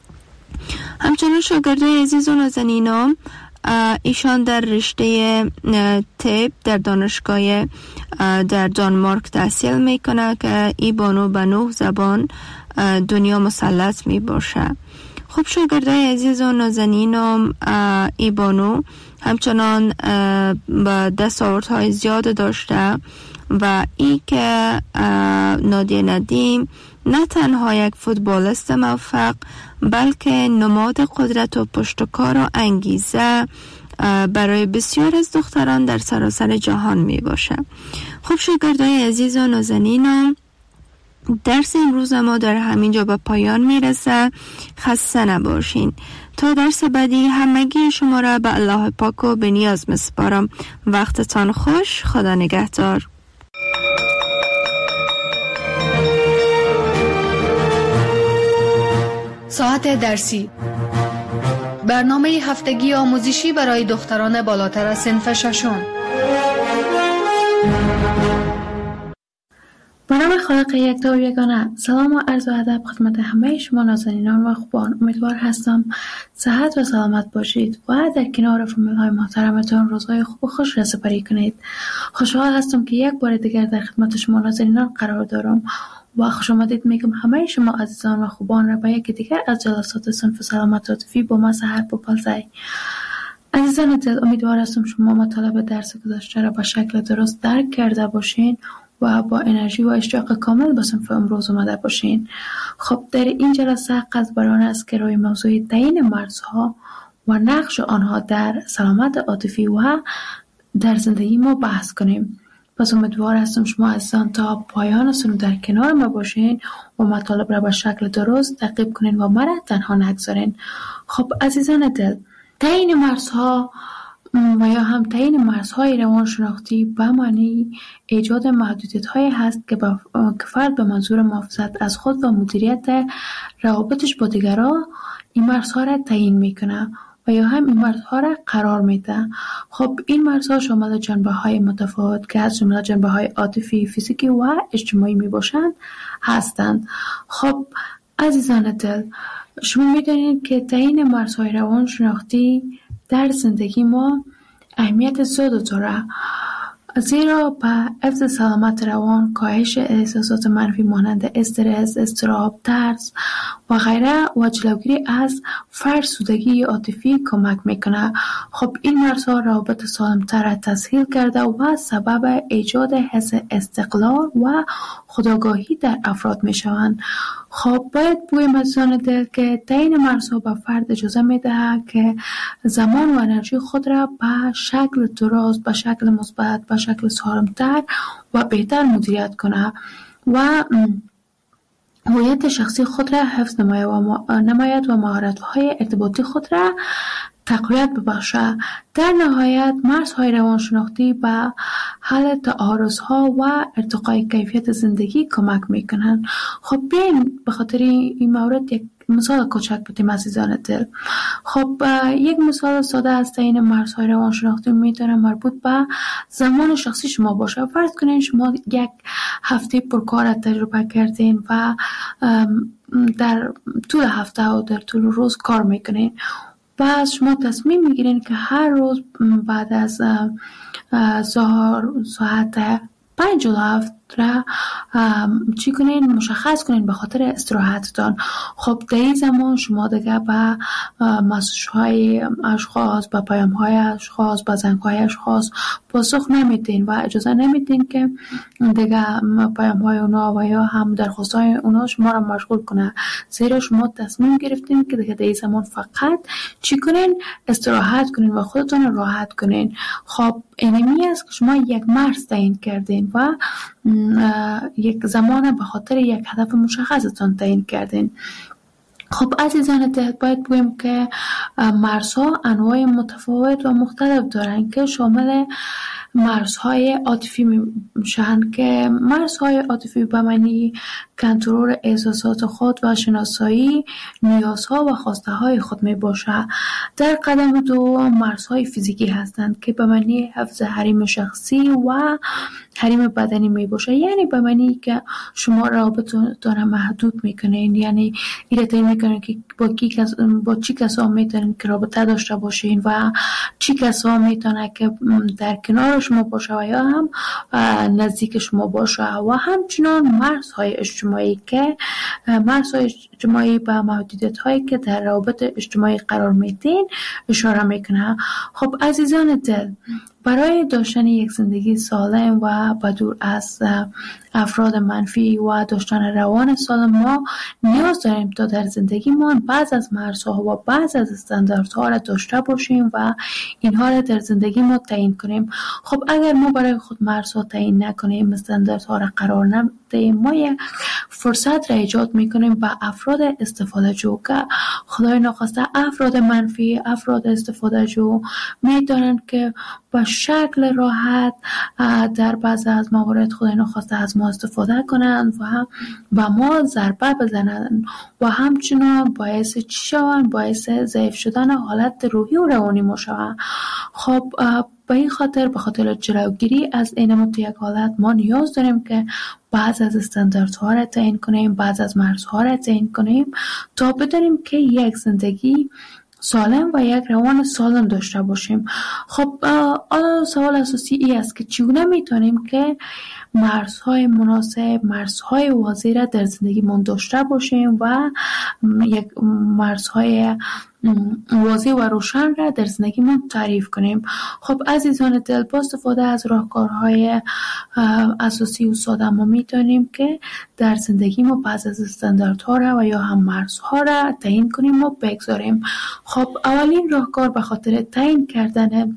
همچنان شاگردای عزیز و نازنینم ایشان در رشته طب در دانشگاه در دانمارک تحصیل میکنه که ای بانو به نه زبان دنیا مسلط می باشه. خب شاگردای عزیز و نازنینم، ای بانو همچنان به دستاوردهای زیاد داشته و ای که نادیه ندیم نه تنها یک فوتبالیست موفق بلکه نماد قدرت و پشتکار و انگیزه برای بسیار از دختران در سراسر جهان می باشه. خب شاگردای عزیز و نازنینم، درس امروز ما در همینجا به پایان میرسه. خسته نباشین. تا درس بعدی همگی شما را به الله پاک و به نیاز مسپارم. وقتتان خوش. خدا نگهدار. ساعت درسی، برنامه هفتگی آموزشی برای دختران بالاتر از صنف ششم. به نام خالق یکتا و یگانه، سلام و عرض و ادب خدمت همه شما نازنینان و خوبان. امیدوار هستم صحت و سلامت باشید و در کنار فامیل های محترمتان روزهای خوب و خوش را سپری کنید. خوشحال هستم که یک بار دیگر در خدمت شما نازنینان قرار دارم و خوش آمدید میگم همه شما عزیزان و خوبان را به یک دیگر از جلسات صنف سلامت عاطفی با ما سحر بپلزای. عزیزان دل، امیدوار هستم شما مطالب درس گذشته را به شکل درست درک کرده باشین و با انرژی و اشتیاق کامل به صنف امروز اومده باشین. خب در این جلسه قصد بر آن است که روی موضوع تعیین مرزها و نقش آنها در سلامت عاطفی و در زندگی ما بحث کنیم. پس امیدوار هستم شما عزیزان تا پایان سنو در کنار ما باشین و مطالب را به شکل درست تعقیب کنین و مرا تنها نگذارین. خب عزیزان دل، تعیین مرزها و یا هم تعیین مرزهای روانشناختی به معنی ایجاد محدودیت‌هایی هست که فرد به منظور محافظت از خود و مدیریت روابطش با دیگران این مرزها را تعیین میکنه و یا هم این مرزها را قرار میده. خب این مرزها شامل جنبه‌های متفاوت که از جمله جنبه‌های عاطفی، فیزیکی و اجتماعی میباشند هستند. خب عزیزان دل، شما میدونید که تعیین مرزهای روانشناختی در زندگی ما اهمیت زیاد داره، زیرا به حفظ سلامت روان، کاهش احساسات منفی مانند استرس، اضطراب، ترس و غیره و جلوگیری از فرسودگی عاطفی کمک میکنه. خب این مرزها روابط سالمتر را تسهیل کرده و سبب ایجاد حس استقلال و خودآگاهی در افراد میشوند. خب باید بگویم عزیزان دل که تعیین مرزها به فرد اجازه میده که زمان و انرژی خود را به شکل درست، به شکل مثبت، به شکل سالمتر و بهتر مدیریت کنه و هویت شخصی خود را حفظ نماید و مهارت‌های ارتباطی خود را تقویت ببخشه. در نهایت مرزهای روانشناختی به حل تعارض‌ها و ارتقای کیفیت زندگی کمک میکنن. خب بیاین به خاطر این مورد یک مثال کوچک بتیم عزیزان دل. خب یک مثال ساده از تعیین مرزهای روانشناختی میتونه مربوط به زمان شخصی شما باشه. فرض کنین شما یک هفته پرکار تجربه کردین و در طول هفته و در طول روز کار میکنین. بعد شما تصمیم میگیرین که هر روز بعد از ظهر ساعت پنج و هفت را چی کنین؟ مشخص کنین به خاطر استراحتتان. خب در این زمان شما دیگه به مسیج های اشخاص، به پیام های اشخاص، به زنگ های اشخاص پاسخ نمیدین و اجازه نمیدین که دیگه پیام های اونا و یا هم درخواست های اونا شما را مشغول کنه، زیرا شما تصمیم گرفتین که دیگه در این زمان فقط چی کنین؟ استراحت کنین و خودتون راحت کنین. خب اینمی است که شما یک مرز تعیین کردین و یک زمان به خاطر یک هدف مشخصتان تعیین کردین. خب عزیزان دل، باید بگویم که مرزها انواع متفاوت و مختلف دارن که شامل مرزهای عاطفی میشن که مرزهای عاطفی به معنی کنترل احساسات خود و شناسایی نیازها و خواسته های خود می باشه. در قدم دو مرزهای فیزیکی هستند که به معنی حفظ حریم شخصی و حریم بدنی می باشه، یعنی به معنی که شما رابطتون محدود میکنین، یعنی ایره میکنین که با کی کس با چی کسا میتونین که رابطه داشته باشین و چی کسا میتونه که در کنار شما باشه و یا هم نزدیک شما باشه. و همچنان مرزهای اجتماعی که مرزهای اجتماعی به محدودیت هایی که در روابط اجتماعی قرار میدین اشاره میکنه. خب عزیزان دل، برای داشتن یک زندگی سالم و بدور از افراد منفی و داشتن روان سالم ما نیاز داریم تا در زندگیمان بعض از مرزها و بعض از استانداردها را داشته باشیم و اینها را در زندگی ما تعیین کنیم. خب اگر ما برای خود مرزها تعیین نکنیم، استانداردها را قرار ندهیم، ما یک فرصت را ایجاد میکنیم به افراد استفاده جو که خدای ناخواسته افراد منفی، افراد استفاده جو میدانند که با شکل راحت در بعضی از موارد خدای ناخواسته از ما استفاده کنند و به ما ضربه بزنند و همچنان باعث چی شوند؟ باعث ضعیف شدن حالت روحی و روانی ما شوند. خب به این خاطر به خاطر جلوگیری از این متویک حالت ما نیاز داریم که بعض از استانداردها را تعیین کنیم، بعض از مرزها را تعیین کنیم تا بدانیم که یک زندگی سالم و یک روان سالم داشته باشیم. خب آن سوال اساسی ای است که چگونه میتونیم که مرزهای مناسب، مرزهای واضح را در زندگی من داشته باشیم و یک مرزهای واضح و روشن را در زندگی من تعریف کنیم. خب عزیزان دل، با استفاده از راهکارهای اساسی و ساده ما میتونیم که در زندگی ما بعض از استانداردها را و یا هم مرزها را تعیین کنیم و بگذاریم. خب اولین راهکار به خاطر تعیین کردن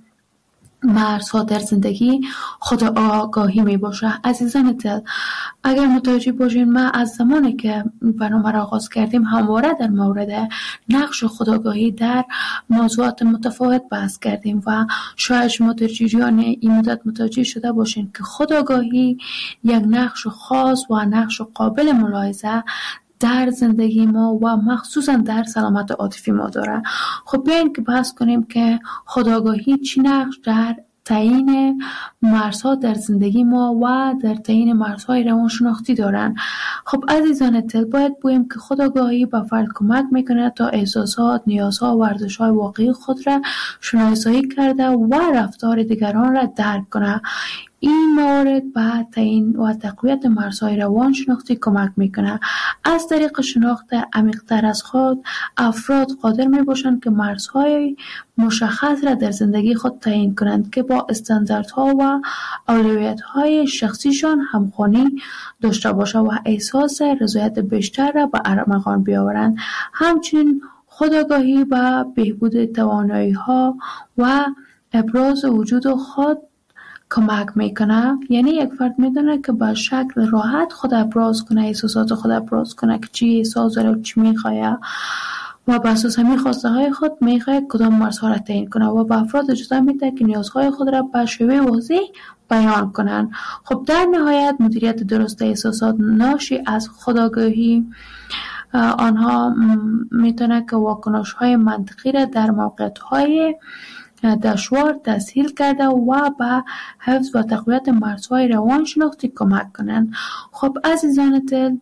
مرزها در زندگی خود آگاهی می باشه. عزیزان دل، اگر متوجه باشین ما از زمانی که برنامه را آغاز کردیم همواره در مورد نقش خودآگاهی در موضوعات متفاوت بحث کردیم و شاید شما در جریان این مدت متوجه شده باشین که خودآگاهی یک نقش خاص و نقش قابل ملاحظه در زندگی ما و مخصوصا در سلامت عاطفی ما داره. خب بیاین که بحث کنیم که خودآگاهی چی نقش در تعیین مرزها در زندگی ما و در تعیین مرزهای روانشناختی دارن. خب عزیزان دل، باید بگویم که خودآگاهی به فرد کمک میکنه تا احساسات، نیازها و ارزش‌های واقعی خود را شناسایی کرده و رفتار دیگران را درک کنه. این موارد به تعیین و تقویت مرزهای روانشناختی کمک میکنه. از طریق شناخت عمیق‌تر از خود، افراد قادر میباشند که مرزهای مشخص را در زندگی خود تعیین کنند که با استانداردها و اولویت‌های شخصیشان همخوانی داشته باشه و احساس رضایت بیشتر را به ارمغان بیاورند. همچنین خودآگاهی به بهبود توانایی‌ها و ابراز وجود خود کمک میکنه. یعنی یک فرد میدونه که با شکل راحت خود ابراز کنه، احساسات خود ابراز کنه که چی احساس داره و چی میخواه و بر اساس همین خواسته های خود میخواه کدام مرزها را تعیین کنه و به افراد اجازه میده که نیازهای خود را به شیوه واضح بیان کنن. خب در نهایت مدیریت درست احساسات ناشی از خودآگاهی آنها میتونه که واکنش های منطقی را در موقعیت های دشوار تسهیل کرده و به حفظ و تقویت مرزهای روانشناختی کمک کنند. خب عزیزان دل،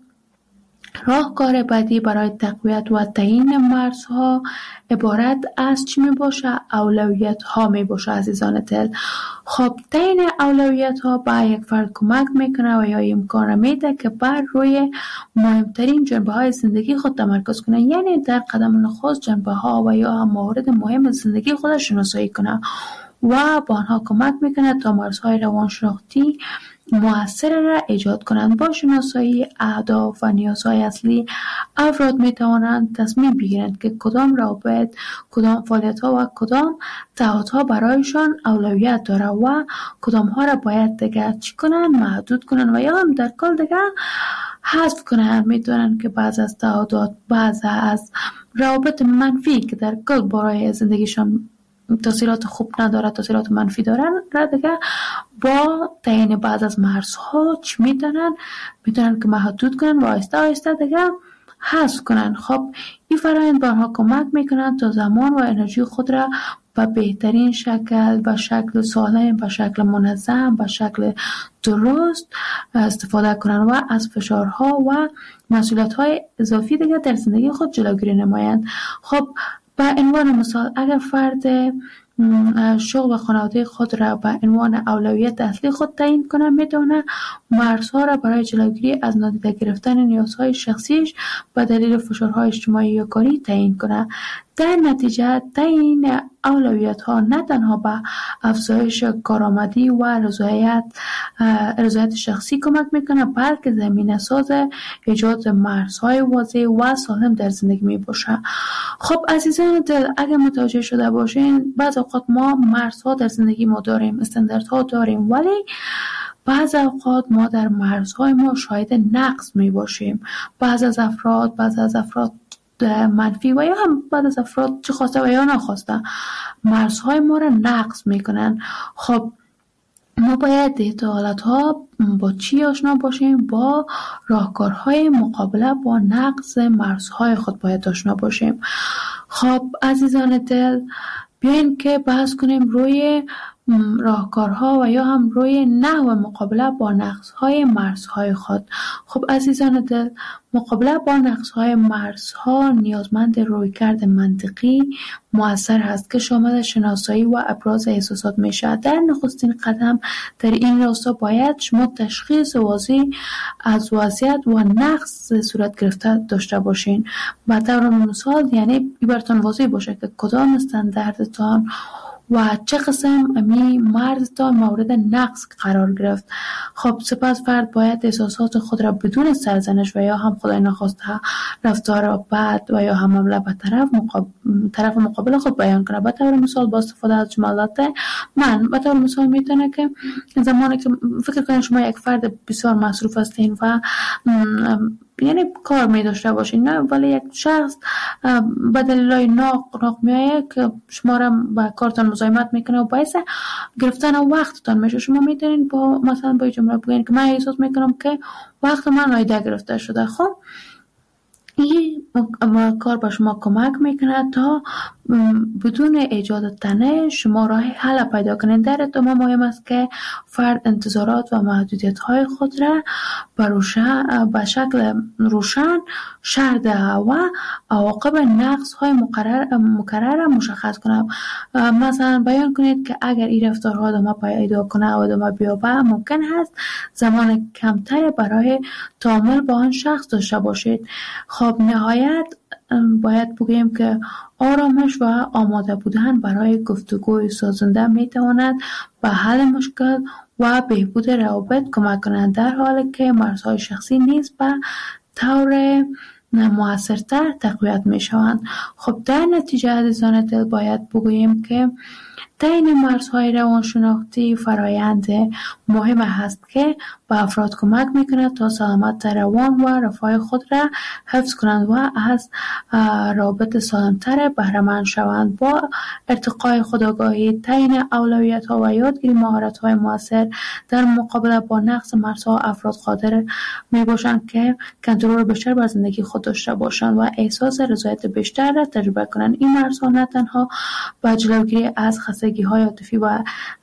راهکار بعدی برای تقویت و تعیین مرزها عبارت از چی می باشه؟ اولویت ها می باشه عزیزان دل. خب تعیین اولویت ها به یک فرد کمک میکنه و یا امکان میده که بر روی مهمترین جنبه های زندگی خود تمرکز کنه، یعنی در قدم نخست جنبه ها و یا هم موارد مهم زندگی خود شناسایی کنه و با آنها کمک میکنه تا مرزهای روانشناختی مؤثر را ایجاد کنند. با شناسایی اهداف و نیازهای اصلی افراد می توانند تصمیم بگیرند که کدام روابط، کدام فعالیت ها و کدام تعهدها برایشان اولویت داره و کدام ها را باید دیگر چی کنند، محدود کنند و یا هم در کل دیگر حذف کنند. می دانند که بعض از تعهدات، بعض از روابط منفی که در کل برای زندگیشان تاثیرات خوب نداره، تاثیرات منفی دارن را دیگه با تعیین بعض از مرزها چی میتونن میتونن که محدود کنن و آهسته آهسته دیگه حذف کنن. خب این فرآیند به آنها کمک میکنن تا زمان و انرژی خود را به بهترین شکل، به شکل سالم، به شکل منظم، به شکل درست استفاده کنن و از فشارها و مسئولیت‌های اضافی دیگه در زندگی خود جلوگیری نمایند. خب به عنوان مثال اگر فرد شغل و خانواده خود را به عنوان اولویت اصلی خود تعیین کنه، میتونه مرزها را برای جلوگیری از نادیده گرفتن نیازهای شخصیش به دلیل فشارهای اجتماعی یا کاری تعیین کنه. در نتیجه تعیین اولویت ها نه تنها به افزایش کارآمدی و رضایت رضایت شخصی کمک میکنه، بلکه زمینه ساز ایجاد مرزهای واضح و سالم در زندگی می باشه. خب عزیزان دل، اگر متوجه شده باشین بعض اوقات ما مرزها در زندگی ما داریم، استانداردها داریم، ولی بعض اوقات ما در مرزهای ما شاهد نقص می باشیم. بعض از افراد بعض از افراد منفی و یا هم بعض از افراد چه خواسته و یا نخواسته مرزهای ما را نقض میکنن. خب ما باید دیت حالتها با چی آشنا باشیم؟ با راهکارهای مقابله با نقض مرزهای خود باید آشنا باشیم. خب عزیزان دل، بیاین که بحث کنیم روی راهکارها و یا هم روی نحو مقابله با نقصهای مرزهای خود. خب عزیزان دل، مقابله با نقصهای مرزها نیازمند رویکرد منطقی مؤثر هست که شامل شناسایی و ابراز احساسات میشه. در نخستین قدم در این راستا باید شما تشخیص واضح از وضعیت و نقص صورت گرفته داشته باشین. به طور مثال یعنی براتون واضح باشه که کدام استانداردتان و چه قسم امی مرزتان مورد نقص قرار گرفت. خب سپس فرد باید احساسات خود را بدون سرزنش و یا هم خدای نخواسته رفتار بد و یا هم حمله به طرف مقابل طرف مقابل خود بیان کنه. به طور مثال با استفاده از جملات من، به طور مثال میتونه که زمانی که فکر کنید شما یک فرد بسیار مصروف هستین و یعنی کار می داشته باشین، نه ولی یک شخص به دلایل ناق ناق میایه که شما را با کارتان مزاحمت میکنه و باعث گرفتن وقتتان میشه. شما میتونین با مثلا با جمله بگین که من احساس میکنم که وقت من نایده گرفته شده. خب این کار با شما کمک میکنه تا بدون ایجاد تنه شما راه حل پیدا کنید. در ادامه مهم است که فرد انتظارات و محدودیت های خود را به شکل روشن شرح دهد و عواقب نقص های مقرر مکرر مشخص کنه. مثلا بیان کنید که اگر این رفتارها ادامه پیدا کنه و ادامه بیابه ممکن است زمان کمتری برای تعامل با آن شخص داشته باشید. خب نهایت باید بگوییم که آرامش و آماده بودن برای گفتگوی سازنده می تواند به حل مشکل و بهبود روابط کمک کنند، در حالی که مرزهای شخصی نیز به طور موثرتر تقویت می شوند. خب در نتیجه عزیزان دل باید بگوییم که تعیین مرزهای روانشناختی فرایند مهم هست که به افراد کمک میکند تا سلامت روان و رفاه خود را حفظ کنند و از رابط سالمتر بهره مند شوند. با ارتقای خودآگاهی، تعیین اولویت‌ها و یادگیری مهارت‌های موثر در مقابله با نقص مرزها، افراد قادر میباشند که کنترل بیشتر بر زندگی خود داشته باشند و احساس رضایت بیشتر را تجربه کنند. این مرزها نه تنها به جلوگیری از خستگی‌های عاطفی و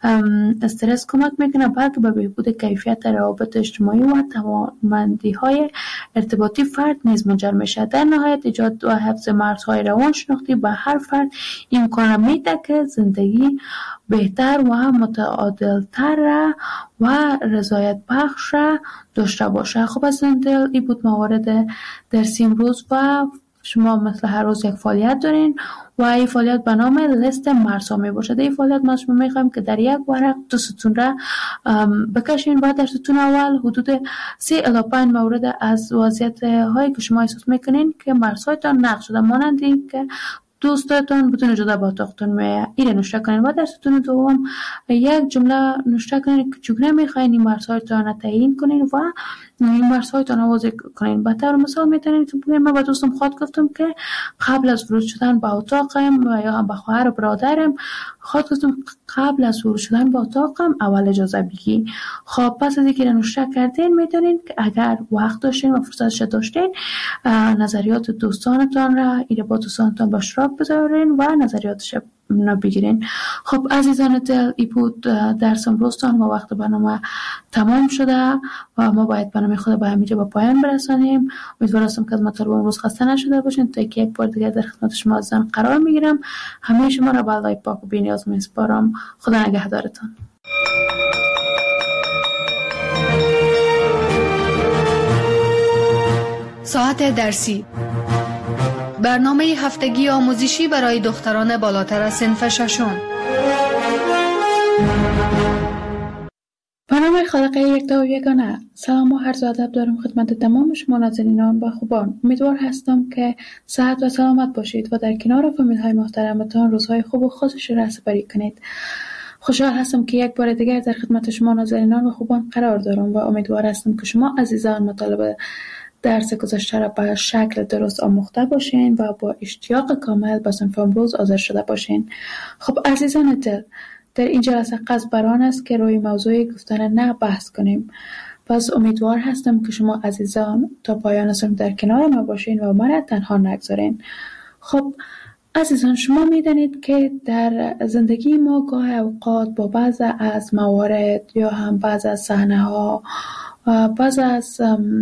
استرس کمک میکنه، بلکه به بهبود کیفیت روابط اجتماعی و توانمندی‌های ارتباطی فرد نیز منجر میشه. در نهایت، ایجاد و حفظ مرزهای روانشناختی به هر فرد امکان میده که زندگی بهتر و متعادل‌تر و رضایت بخش داشته باشه. خب از دل این بود موارد درسی امروز و شما مثل هر روز یک فعالیت دارین و این فعالیت به نام لیست مرزها می باشد. این فعالیت ما شما میخوایم که در یک ورق دو ستون را بکشین و در ستون اول حدود سه الی پنج مورد از وضعیت هایی که شما احساس میکنین که مرزهایتان نقض شده، مانند این که دوستتان بدون اجازه به اتاقتان میآید، این نوشته کنین و در ستون دوم یک جمله نوشته کنین که چگونه میخواین این مرزهایتان را تعیین کنین و این مرزهایتان را واضح کنین. به طور مثال میتونین که بگین من با دوستم خود گفتم که قبل از ورود شدن به اتاقم و یا هم به خواهر و برادرم خود گفتم قبل از ورود شدن به اتاقم اول اجازه بگی. خب پس از اینکه نوشته کردین میتونین که اگر وقت داشتین و فرصتش داشتین نظریات دوستانتان را ایره با دوستانتان به اشتراک بذارین و نظریاتش بگیرین. خب عزیزان دل، این بود درس امروزتان و وقت برنامه تمام شده و ما باید برنامه خود به همینجا به پایان برسانیم. امیدوارم که از مطالب امروز خسته نشده باشین. تا که یک بار دیگر در خدمت شما عزیزان قرار میگیرم. همه شما را به الله پاک و بی‌نیاز میسپارم. خدا نگهدارتان. ساعت درسی، برنامه هفتگی آموزشی برای دختران بالاتر از صنف ششم. برنامه خالقه یکتا و یگانه. سلام و عرض ادب دارم خدمت تمام شما ناظرینان و خوبان. امیدوار هستم که صحت و سلامت باشید و در کنار فامیل های محترمتان روزهای خوب و خوشش را سپری کنید. خوشحال هستم که یک بار دیگر در خدمت شما ناظرینان و خوبان قرار دارم و امیدوار هستم که شما عزیزان مطالب درس گذشته را به شکل درست آموخته باشین و با اشتیاق کامل به صنف امروز حاضر شده باشین. خب عزیزان دل، در این جلسه قصد بر آن است که روی موضوع گفتن نه بحث کنیم. پس امیدوار هستم که شما عزیزان تا پایان صنف در کنار ما باشین و من تنها نگذارین. خب عزیزان، شما میدانید که در زندگی ما گاه اوقات با بعض از موارد یا هم بعض از صحنه‌ها و بعض از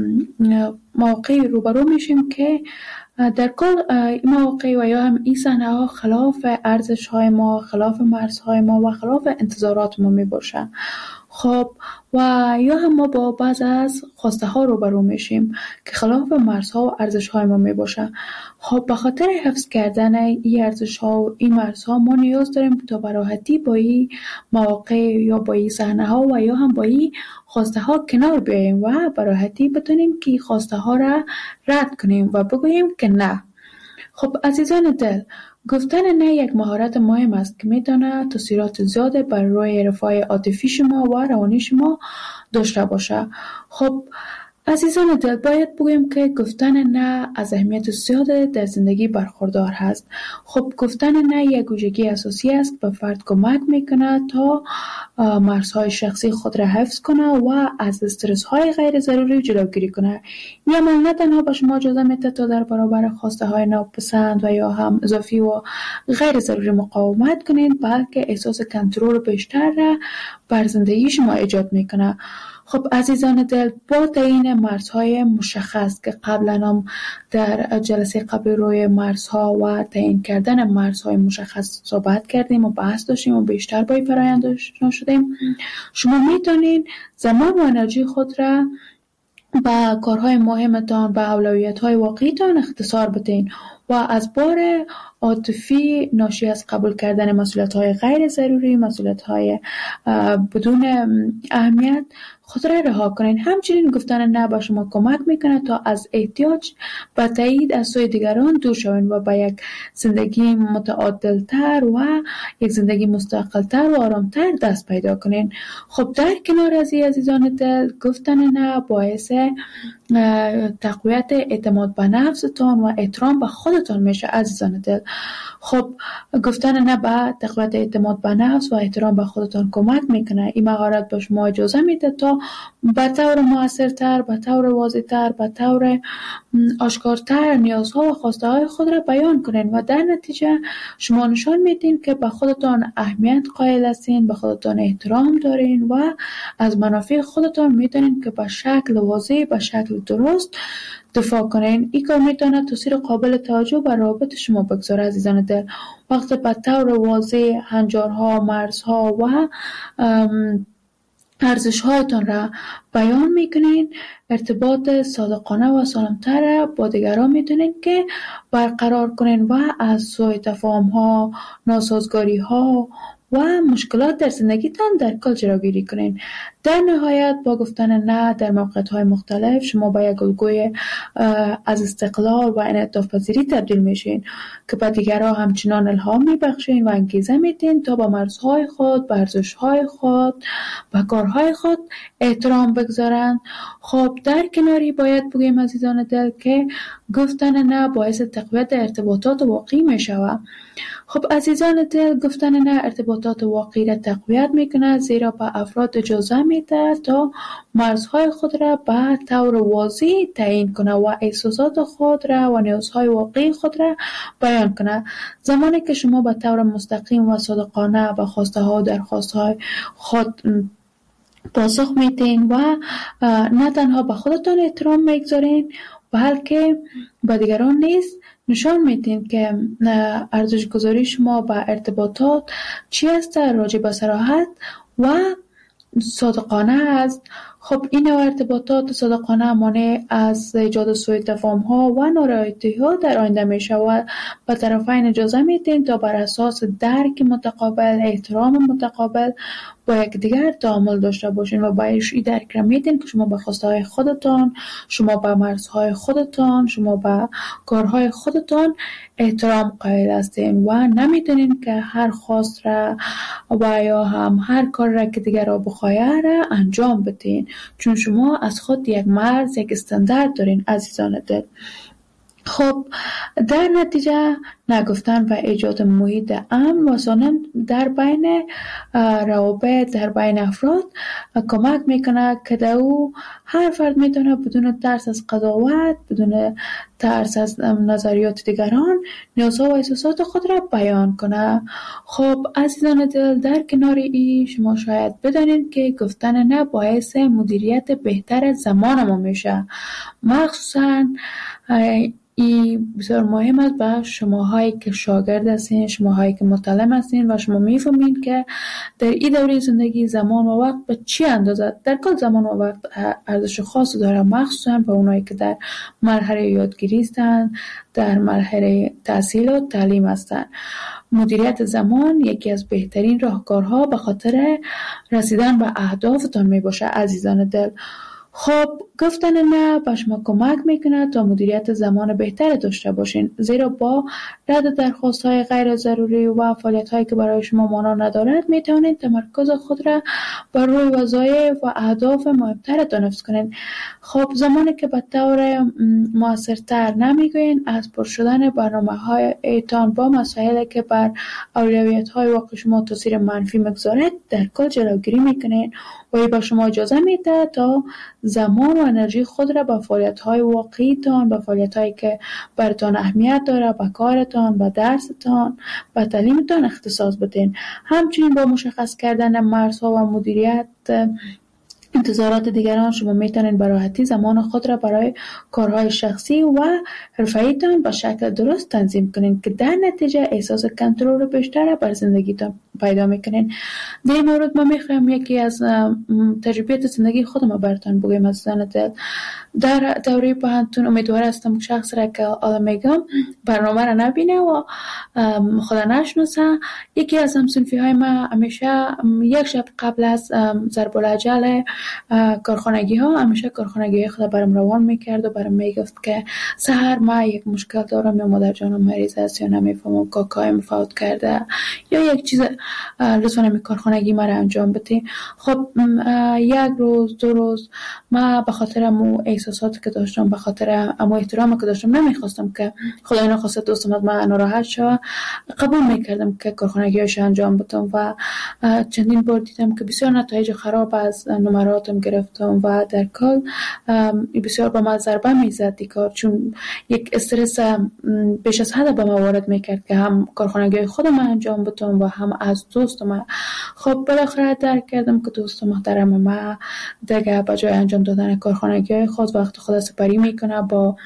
مواقعی روبرو میشیم که در کل این مواقع و یا هم این صحنه ها خلاف ارزش های ما، خلاف مرزهای ما و خلاف انتظارات ما می باشن. خب و یا هم ما با بعض از خواسته ها روبرو میشیم که خلاف مرزها و ارزش های ما می باشن. خب به خاطر حفظ کردن این ارزش ها و این مرزها ما نیاز داریم تا به راحتی با این مواقع یا با این صحنه ها و یا هم با این خواسته ها کنار بیاییم و به راحتی بتونیم که خواسته ها را رد کنیم و بگوییم که نه. خب عزیزان دل، گفتن نه یک مهارت مهم است که میتونه تاثیرات زیاده بر روی رفاه عاطفی شما و روانی شما داشته باشه. خب عزیزان دل، باید بگویم که گفتن نه از اهمیت زیاده در زندگی برخوردار هست. خب گفتن نه یک ویژگی اساسی است به فرد کمک میکنه تا مرزهای شخصی خود را حفظ کنه و از استرس های غیر ضروری جلوگیری کنه. این عمل نه تنها به شما اجازه میده تا در برابر خواسته های ناپسند و یا هم اضافی و غیر ضروری مقاومت کنید، بلکه احساس کنترل بیشتر را بر زندگی شما ایجاد میکنه. خب عزیزان دل، با تعیین مرزهای مشخص که قبلا هم در جلسه قبل روی مرزها و تعیین کردن مرزهای مشخص صحبت کردیم و بحث داشتیم و بیشتر با این فرآیند آشنا شدیم، شما میتونین زمان و انرژی خود را به کارهای مهمتان، به اولویت‌های واقعیتان اختصار بدین و از بار عاطفی ناشی از قبول کردن مسئولیت‌های غیر ضروری، مسئولیت‌های بدون اهمیت خود را رها کنین. همچنین گفتن نه به شما کمک میکنه تا از احتیاج به تایید از سوی دیگران دور شوین و به یک زندگی متعادلتر و یک زندگی مستقلتر و آرامتر دست پیدا کنین. خب در کنار از این عزیزان دل، گفتن نه باعث تقویت اعتماد به نفستان و احترام به خودتان میشه عزیزان دل. خب گفتن نه به تقویت اعتماد به نفس و احترام به خودتان کمک میکنه. این مهارت به شما اجازه میده تا به طور موثرتر، به طور واضح‌تر، به طور آشکارتر نیازها و خواسته های خود را بیان کنین و در نتیجه شما نشان میدین که به خودتان اهمیت قائل هستین، به خودتان احترام دارین و از منافع خودتان میدونین که به شکل واضح، به شکل درست دفاع کنین. این کار میتونه تاثیر قابل توجه بر روابط شما بگذاره عزیزان دل. وقتی به طور واضح هنجارها، مرزها و ارزش‌هایتان را بیان میکنین، ارتباط صادقانه و سالمتر با دیگران میتونین که برقرار کنین و از سوء تفاهم‌ها، ناسازگاری‌ها و مشکلات در زندگیتان در کل جلوگیری کنین. در نهایت با گفتن نه در موقعیت‌های مختلف شما به یک الگوی از استقلال و انعطاف پذیری تبدیل میشین که به دیگران همچنان الهام میبخشین و انگیزه میدین تا با مرزهای خود، به ارزش‌های خود، به کارهای خود احترام بگذارن. خب در کناری باید بگیم عزیزان دل که گفتن نه باعث تقویت ارتباطات واقعی میشود. خب عزیزان دل، گفتن نه ارتباطات واقعی را تقویت میکنه، زیرا به افراد اجازه میده تا مرزهای خود را به طور واضح تعیین کنه و احساسات خود را و نیازهای واقعی خود را بیان کنه. زمانی که شما به طور مستقیم و صادقانه به خواسته ها و درخواست های خود پاسخ میدین و نه تنها به خودتان احترام میگذارین بلکه به دیگران نیز نشان میدین که ارزش گذاری شما به ارتباطات چی است، راجع به صراحت و صادقانه است. خب این نوع ارتباطات صادقانه مانع از ایجاد سوء تفاهم‌ها و نارضایتی‌ها در آینده میشه و به طرفین اجازه میدین تا بر اساس درک متقابل، احترام متقابل با یکدیگر تعامل داشته باشین و باید این درک را میدین که شما به خواستهای خودتان، شما به مرزهای خودتان، شما به کارهای خودتان احترام قائل هستین و نمیدونین که هر خواست را و یا هم هر کار را که دیگر را بخواهد را انجام بدین، چون شما از خود یک مرز، یک استاندارد دارین عزیزان دل. خب در نتیجه نگفتن و ایجاد محیط امن و سالم در بین روابط، در بین افراد کمک میکنه که در او هر فرد میتونه بدون ترس از قضاوت، بدون ترس از نظریات دیگران نیازها و احساسات خود را بیان کنه. خب عزیزان دل، در کنار ای شما شاید بدانید که گفتن نه باعث مدیریت بهتر زمان ما میشه. مخصوصا این بسیار مهم است به شماهایی که شاگرد هستین، شماهایی که متعلم هستین و شما میفهمین که در این دوره زندگی زمان و وقت به چی اندازه. در کل زمان و وقت ارزش خاصی داره، مخصوصا به اونایی که در مرحله یادگیری هستن، در مرحله تحصیل و تعلیم هستن. مدیریت زمان یکی از بهترین راهکارها به خاطر رسیدن به اهدافتان می باشه عزیزان دل. خب گفتن نه به شما کمک میکنه تا مدیریت زمان بهتر داشته باشین، زیرا با رد درخواست های غیر ضروری و فعالیت هایی که برای شما معنا ندارد میتونید تمرکز خود را بر روی وظایف و اهداف مهمترتان حفظ کنین. خب زمانی که به طور موثرتر نمیگوین از پر شدن برنامه های ایتان با مسائلی که بر اولویت های واقعی شما تاثیر منفی میگذارد در کل جلوگیری میکنین و این به شما اجازه میده تا زمان و انرژی خود را به فعالیت‌های واقعیتان، به فعالیت‌هایی که براتان اهمیت داره، به کارتان، به درستان، به تعلیمتان اختصاص بدین. همچنین با مشخص کردن مرزها و مدیریت انتظارات دیگران شما میتونید به راحتی زمان خود را برای کارهای شخصی و حرفه‌ایتان به شکل درست تنظیم کنید که در نتیجه احساس کنترل بیشتر بر زندگیتان پیدا میکنین. در این مورد ما میخوایم یکی از تجربیات زندگی خودم براتون بگم عزیزان دل. در دوره پانتون امیدوار هستم شخص را که حالا میگم برنامه را نبینه و خدا نشناسه. یکی از همسنفی های ما همیشه یک شب قبل از ضرب الاجل کارخانگی ها همیشه کارخانگی خود برام روان میکرد و برام میگفت که سحر ما یک مشکل دارم، یا مادر جانم مریض است، یا نمیفهمم کاکایم فوت کرده، یا یک چیز لطفا می کارخانگی ما را انجام بده. خب یک روز دو روز ما به خاطر امو احساساتی که داشتم، به خاطر امو احترامی که داشتم، نمیخواستم که خدای نخواسته دوستم ما ناراحت شه، قبول میکردم که کارخانگیش انجام بدم و چندین بار دیدم که بسیار نتایج خراب از نمراتم گرفتم و در کل بسیار به من ضربه میزد دیکار، چون یک استرس بیش از حد به من وارد میکرد که هم کارخانگی خودم انجام بدم و هم از دوستم. خب بالاخره درک کردم که دوست محترم ما دیگه به جای انجام دادن کارخانگی خود وقت خود سپری میکنه با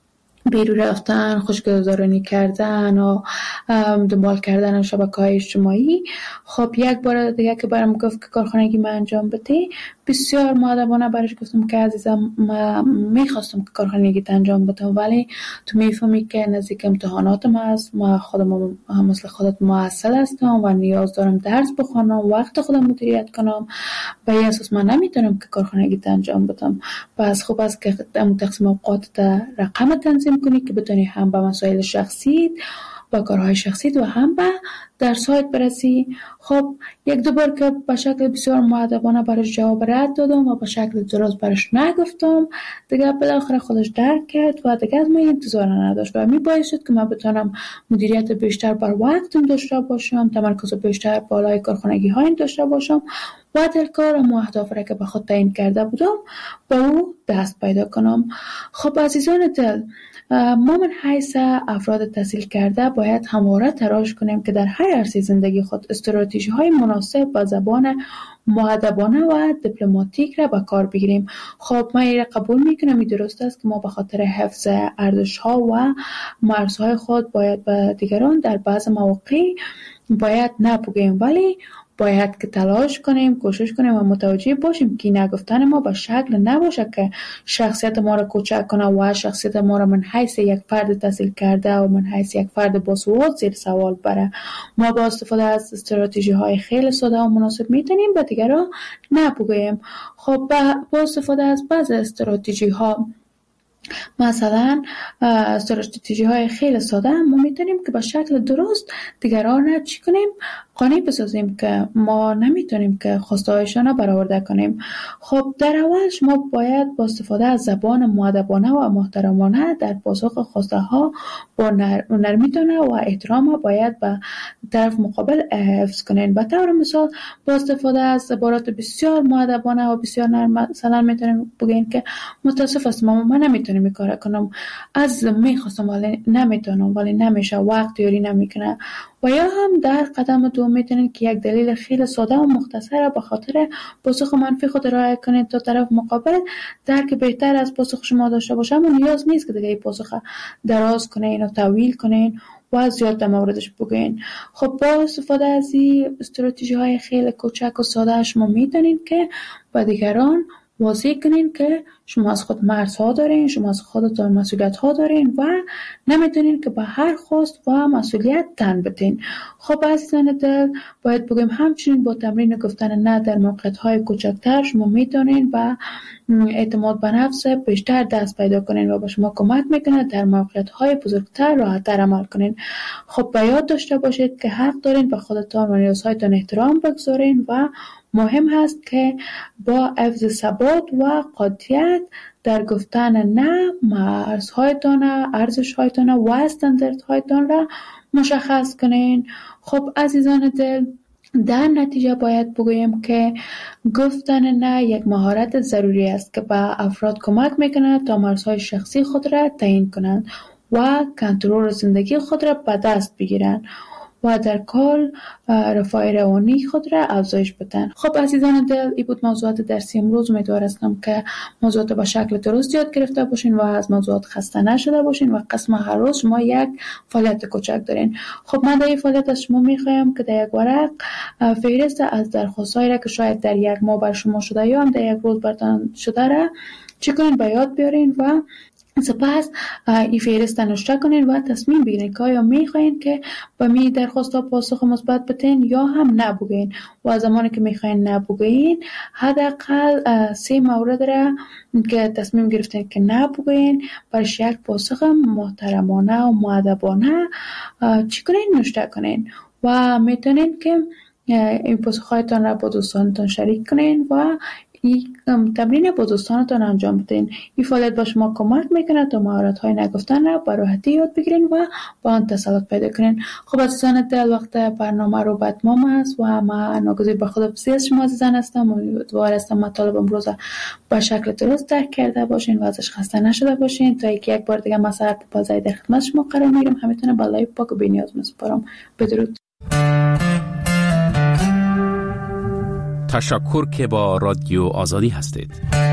بیرون رفتن، خوشگذرانی کردن و دنبال کردن شبکه‌های اجتماعی. خب یک بار دیگه که برام گفت که کارخانگی من انجام بده، بسیار مؤدبانه برش گفتم که عزیزم من میخواستم که کارخانگی انجام بدم، ولی تو میفهمی که نزدیک امتحاناتم هست، ما خودم مثل خودت محصل هستم و نیاز دارم درس بخونم، وقت خودم مدیریت کنم، به این اساس من نمیتونم که کارخانگی انجام بدم. پس خوب است که تقسیم اوقات رقم تنظیم کنی که بتونی هم به مسائل شخصی با کارهای شخصی و هم به درس‌هایت برسی. خب یک دو بار که به شکل بسیار مؤدبانه برش جواب رد دادم و به شکل درست برش نگفتم، دیگه بالاخره خودش درک کرد و دیگه از من انتظار نداشت و می باعث شد که من بتونم مدیریت بیشتر بر وقتم داشته باشم، تمرکز بیشتر بالای کارخانگی های داشته باشم و در کارم و اهداف را که به خود تعیین کرده بودم با او دست پیدا کنم. خب عزیزان دل، ما من حیث افراد تحصیل کرده باید همواره تلاش کنیم که در هر عرصه زندگی خود استراتژی های مناسب با زبان مؤدبانه و دیپلماتیک را به کار بگیریم. خب من این را قبول میکنم، این درست است که ما به خاطر حفظ ارزش ها و مرزهای خود باید به دیگران در بعض مواقع باید نپوگیم، ولی باید که تلاش کنیم، کوشش کنیم و متوجه باشیم که نگفتن ما به شکل نباشه که شخصیت ما را کوچک کنه و شخصیت ما را من حیث یک فرد تحصیل کرده و من حیث یک فرد باسواد زیر سوال بره. ما با استفاده از استراتژی های خیلی ساده و مناسب میتونیم به دیگران نپوگیم. خب با استفاده از بعض استراتژی ها، مثلا استراتژی های خیلی ساده، ما میتونیم که به شکل درست دیگران را چی کنیم؟ قانع بسازیم که ما نمیتونیم که خواسته هایشان را برآورده کنیم. خب در اولش ما باید با استفاده از زبان مؤدبانه و محترمانه در پاسخ خواسته ها با نرمیتونه و احترام باید به طرف مقابل حفظ کنیم. به طور مثال با استفاده از عبارات بسیار مؤدبانه و بسیار نرم مثلا میتونیم بگیم که متاسف هستم اما من نمیتونم این کار کنم، از میخواستم ولی نمیتونم، ولی نمیشه، وقت یاری نمیکنه. و یا هم در قدم دوم میتونید که یک دلیل خیلی ساده و مختصر به خاطر پاسخ منفی خود رعایت کنید تا طرف مقابل درک بهتر از پاسخ شما داشته باشه، اما نیاز نیست که دیگه این پاسخ دراز کنین و طویل کنین و زیاد در موردش بگین. خب با استفاده از این استراتژی های خیلی کوچک و ساده شما میتونید که با دیگران واضح کنین که شما از خود مرزها دارین، شما از خودتان مسئولیت ها دارین و نمیتونین که به هر خواست و مسئولیت تن بدین. خب عزیزان دل، باید بگیم همچنین با تمرین گفتن نه در موقعیت های کوچکتر شما میتونین و اعتماد به نفس بیشتر دست پیدا کنین و به شما کمک میکنه در موقعیت های بزرگتر راحت‌تر عمل کنین. خب به یاد داشته باشید که حق دارین به خودتان و نیازهایتان احترام بگذارین و مهم هست که با حفظ ثبات و قاطعیت در گفتن نه مرزهایتان، ارزشهایتان و استانداردهایتان را مشخص کنین. خب عزیزان دل، در نتیجه باید بگویم که گفتن نه یک مهارت ضروری است که به افراد کمک میکنه تا مرزهای شخصی خود را تعیین کنند و کنترل زندگی خود را به دست بگیرند. و در کل رفاه روانی خود را افزایش بدن. خب عزیزان دل، این بود موضوعات درسی امروز. امیدوار هستم که موضوعات با شکل درست یاد گرفته باشین و از موضوعات خسته نشده باشین و قسم هر روز شما یک فعالیت کوچک دارین. خب من در این فعالیت از شما میخوایم که در یک ورق فهرست از درخواستایی را که شاید در یک ماه بر شما شده یا هم در یک روز برتان شده را چی کنین به یاد بیارین و سپس این فهرست نوشته کنین و تصمیم بگیرین که آیا میخواین که به می درخواست ها پاسخ مثبت بدین یا هم نبگین. و زمانی که میخواین نبگین حداقل سه مورد را که تصمیم گرفتین که نبگین برش یک پاسخ محترمانه و مؤدبانه چی کنین نوشته کنین و میتونین که این پاسخ‌هایتان را با دوستانتان شریک کنین و این تمرین با دوستانتان انجام بدین. این فعالیت با شما کمک میکنه تا مهارت‌های نگفتن را به راحتی یاد بگیرین و با آن تسلط پیدا کنین. خب عزیزان دل، وقت برنامه رو به اتمام است و من ناگزیر به خداحافظی از شما عزیزان هستم. امیدوار هستم مطالب امروز به شکل درست درک کرده باشین و ازش خسته نشده باشین. تا اینکه یک بار دیگه مساعد بازای در خدمت شما قرار میگیرم. همتون بالای پاک و بی‌نیاز میسپارم. بدرود. تشکر که با رادیو آزادی هستید.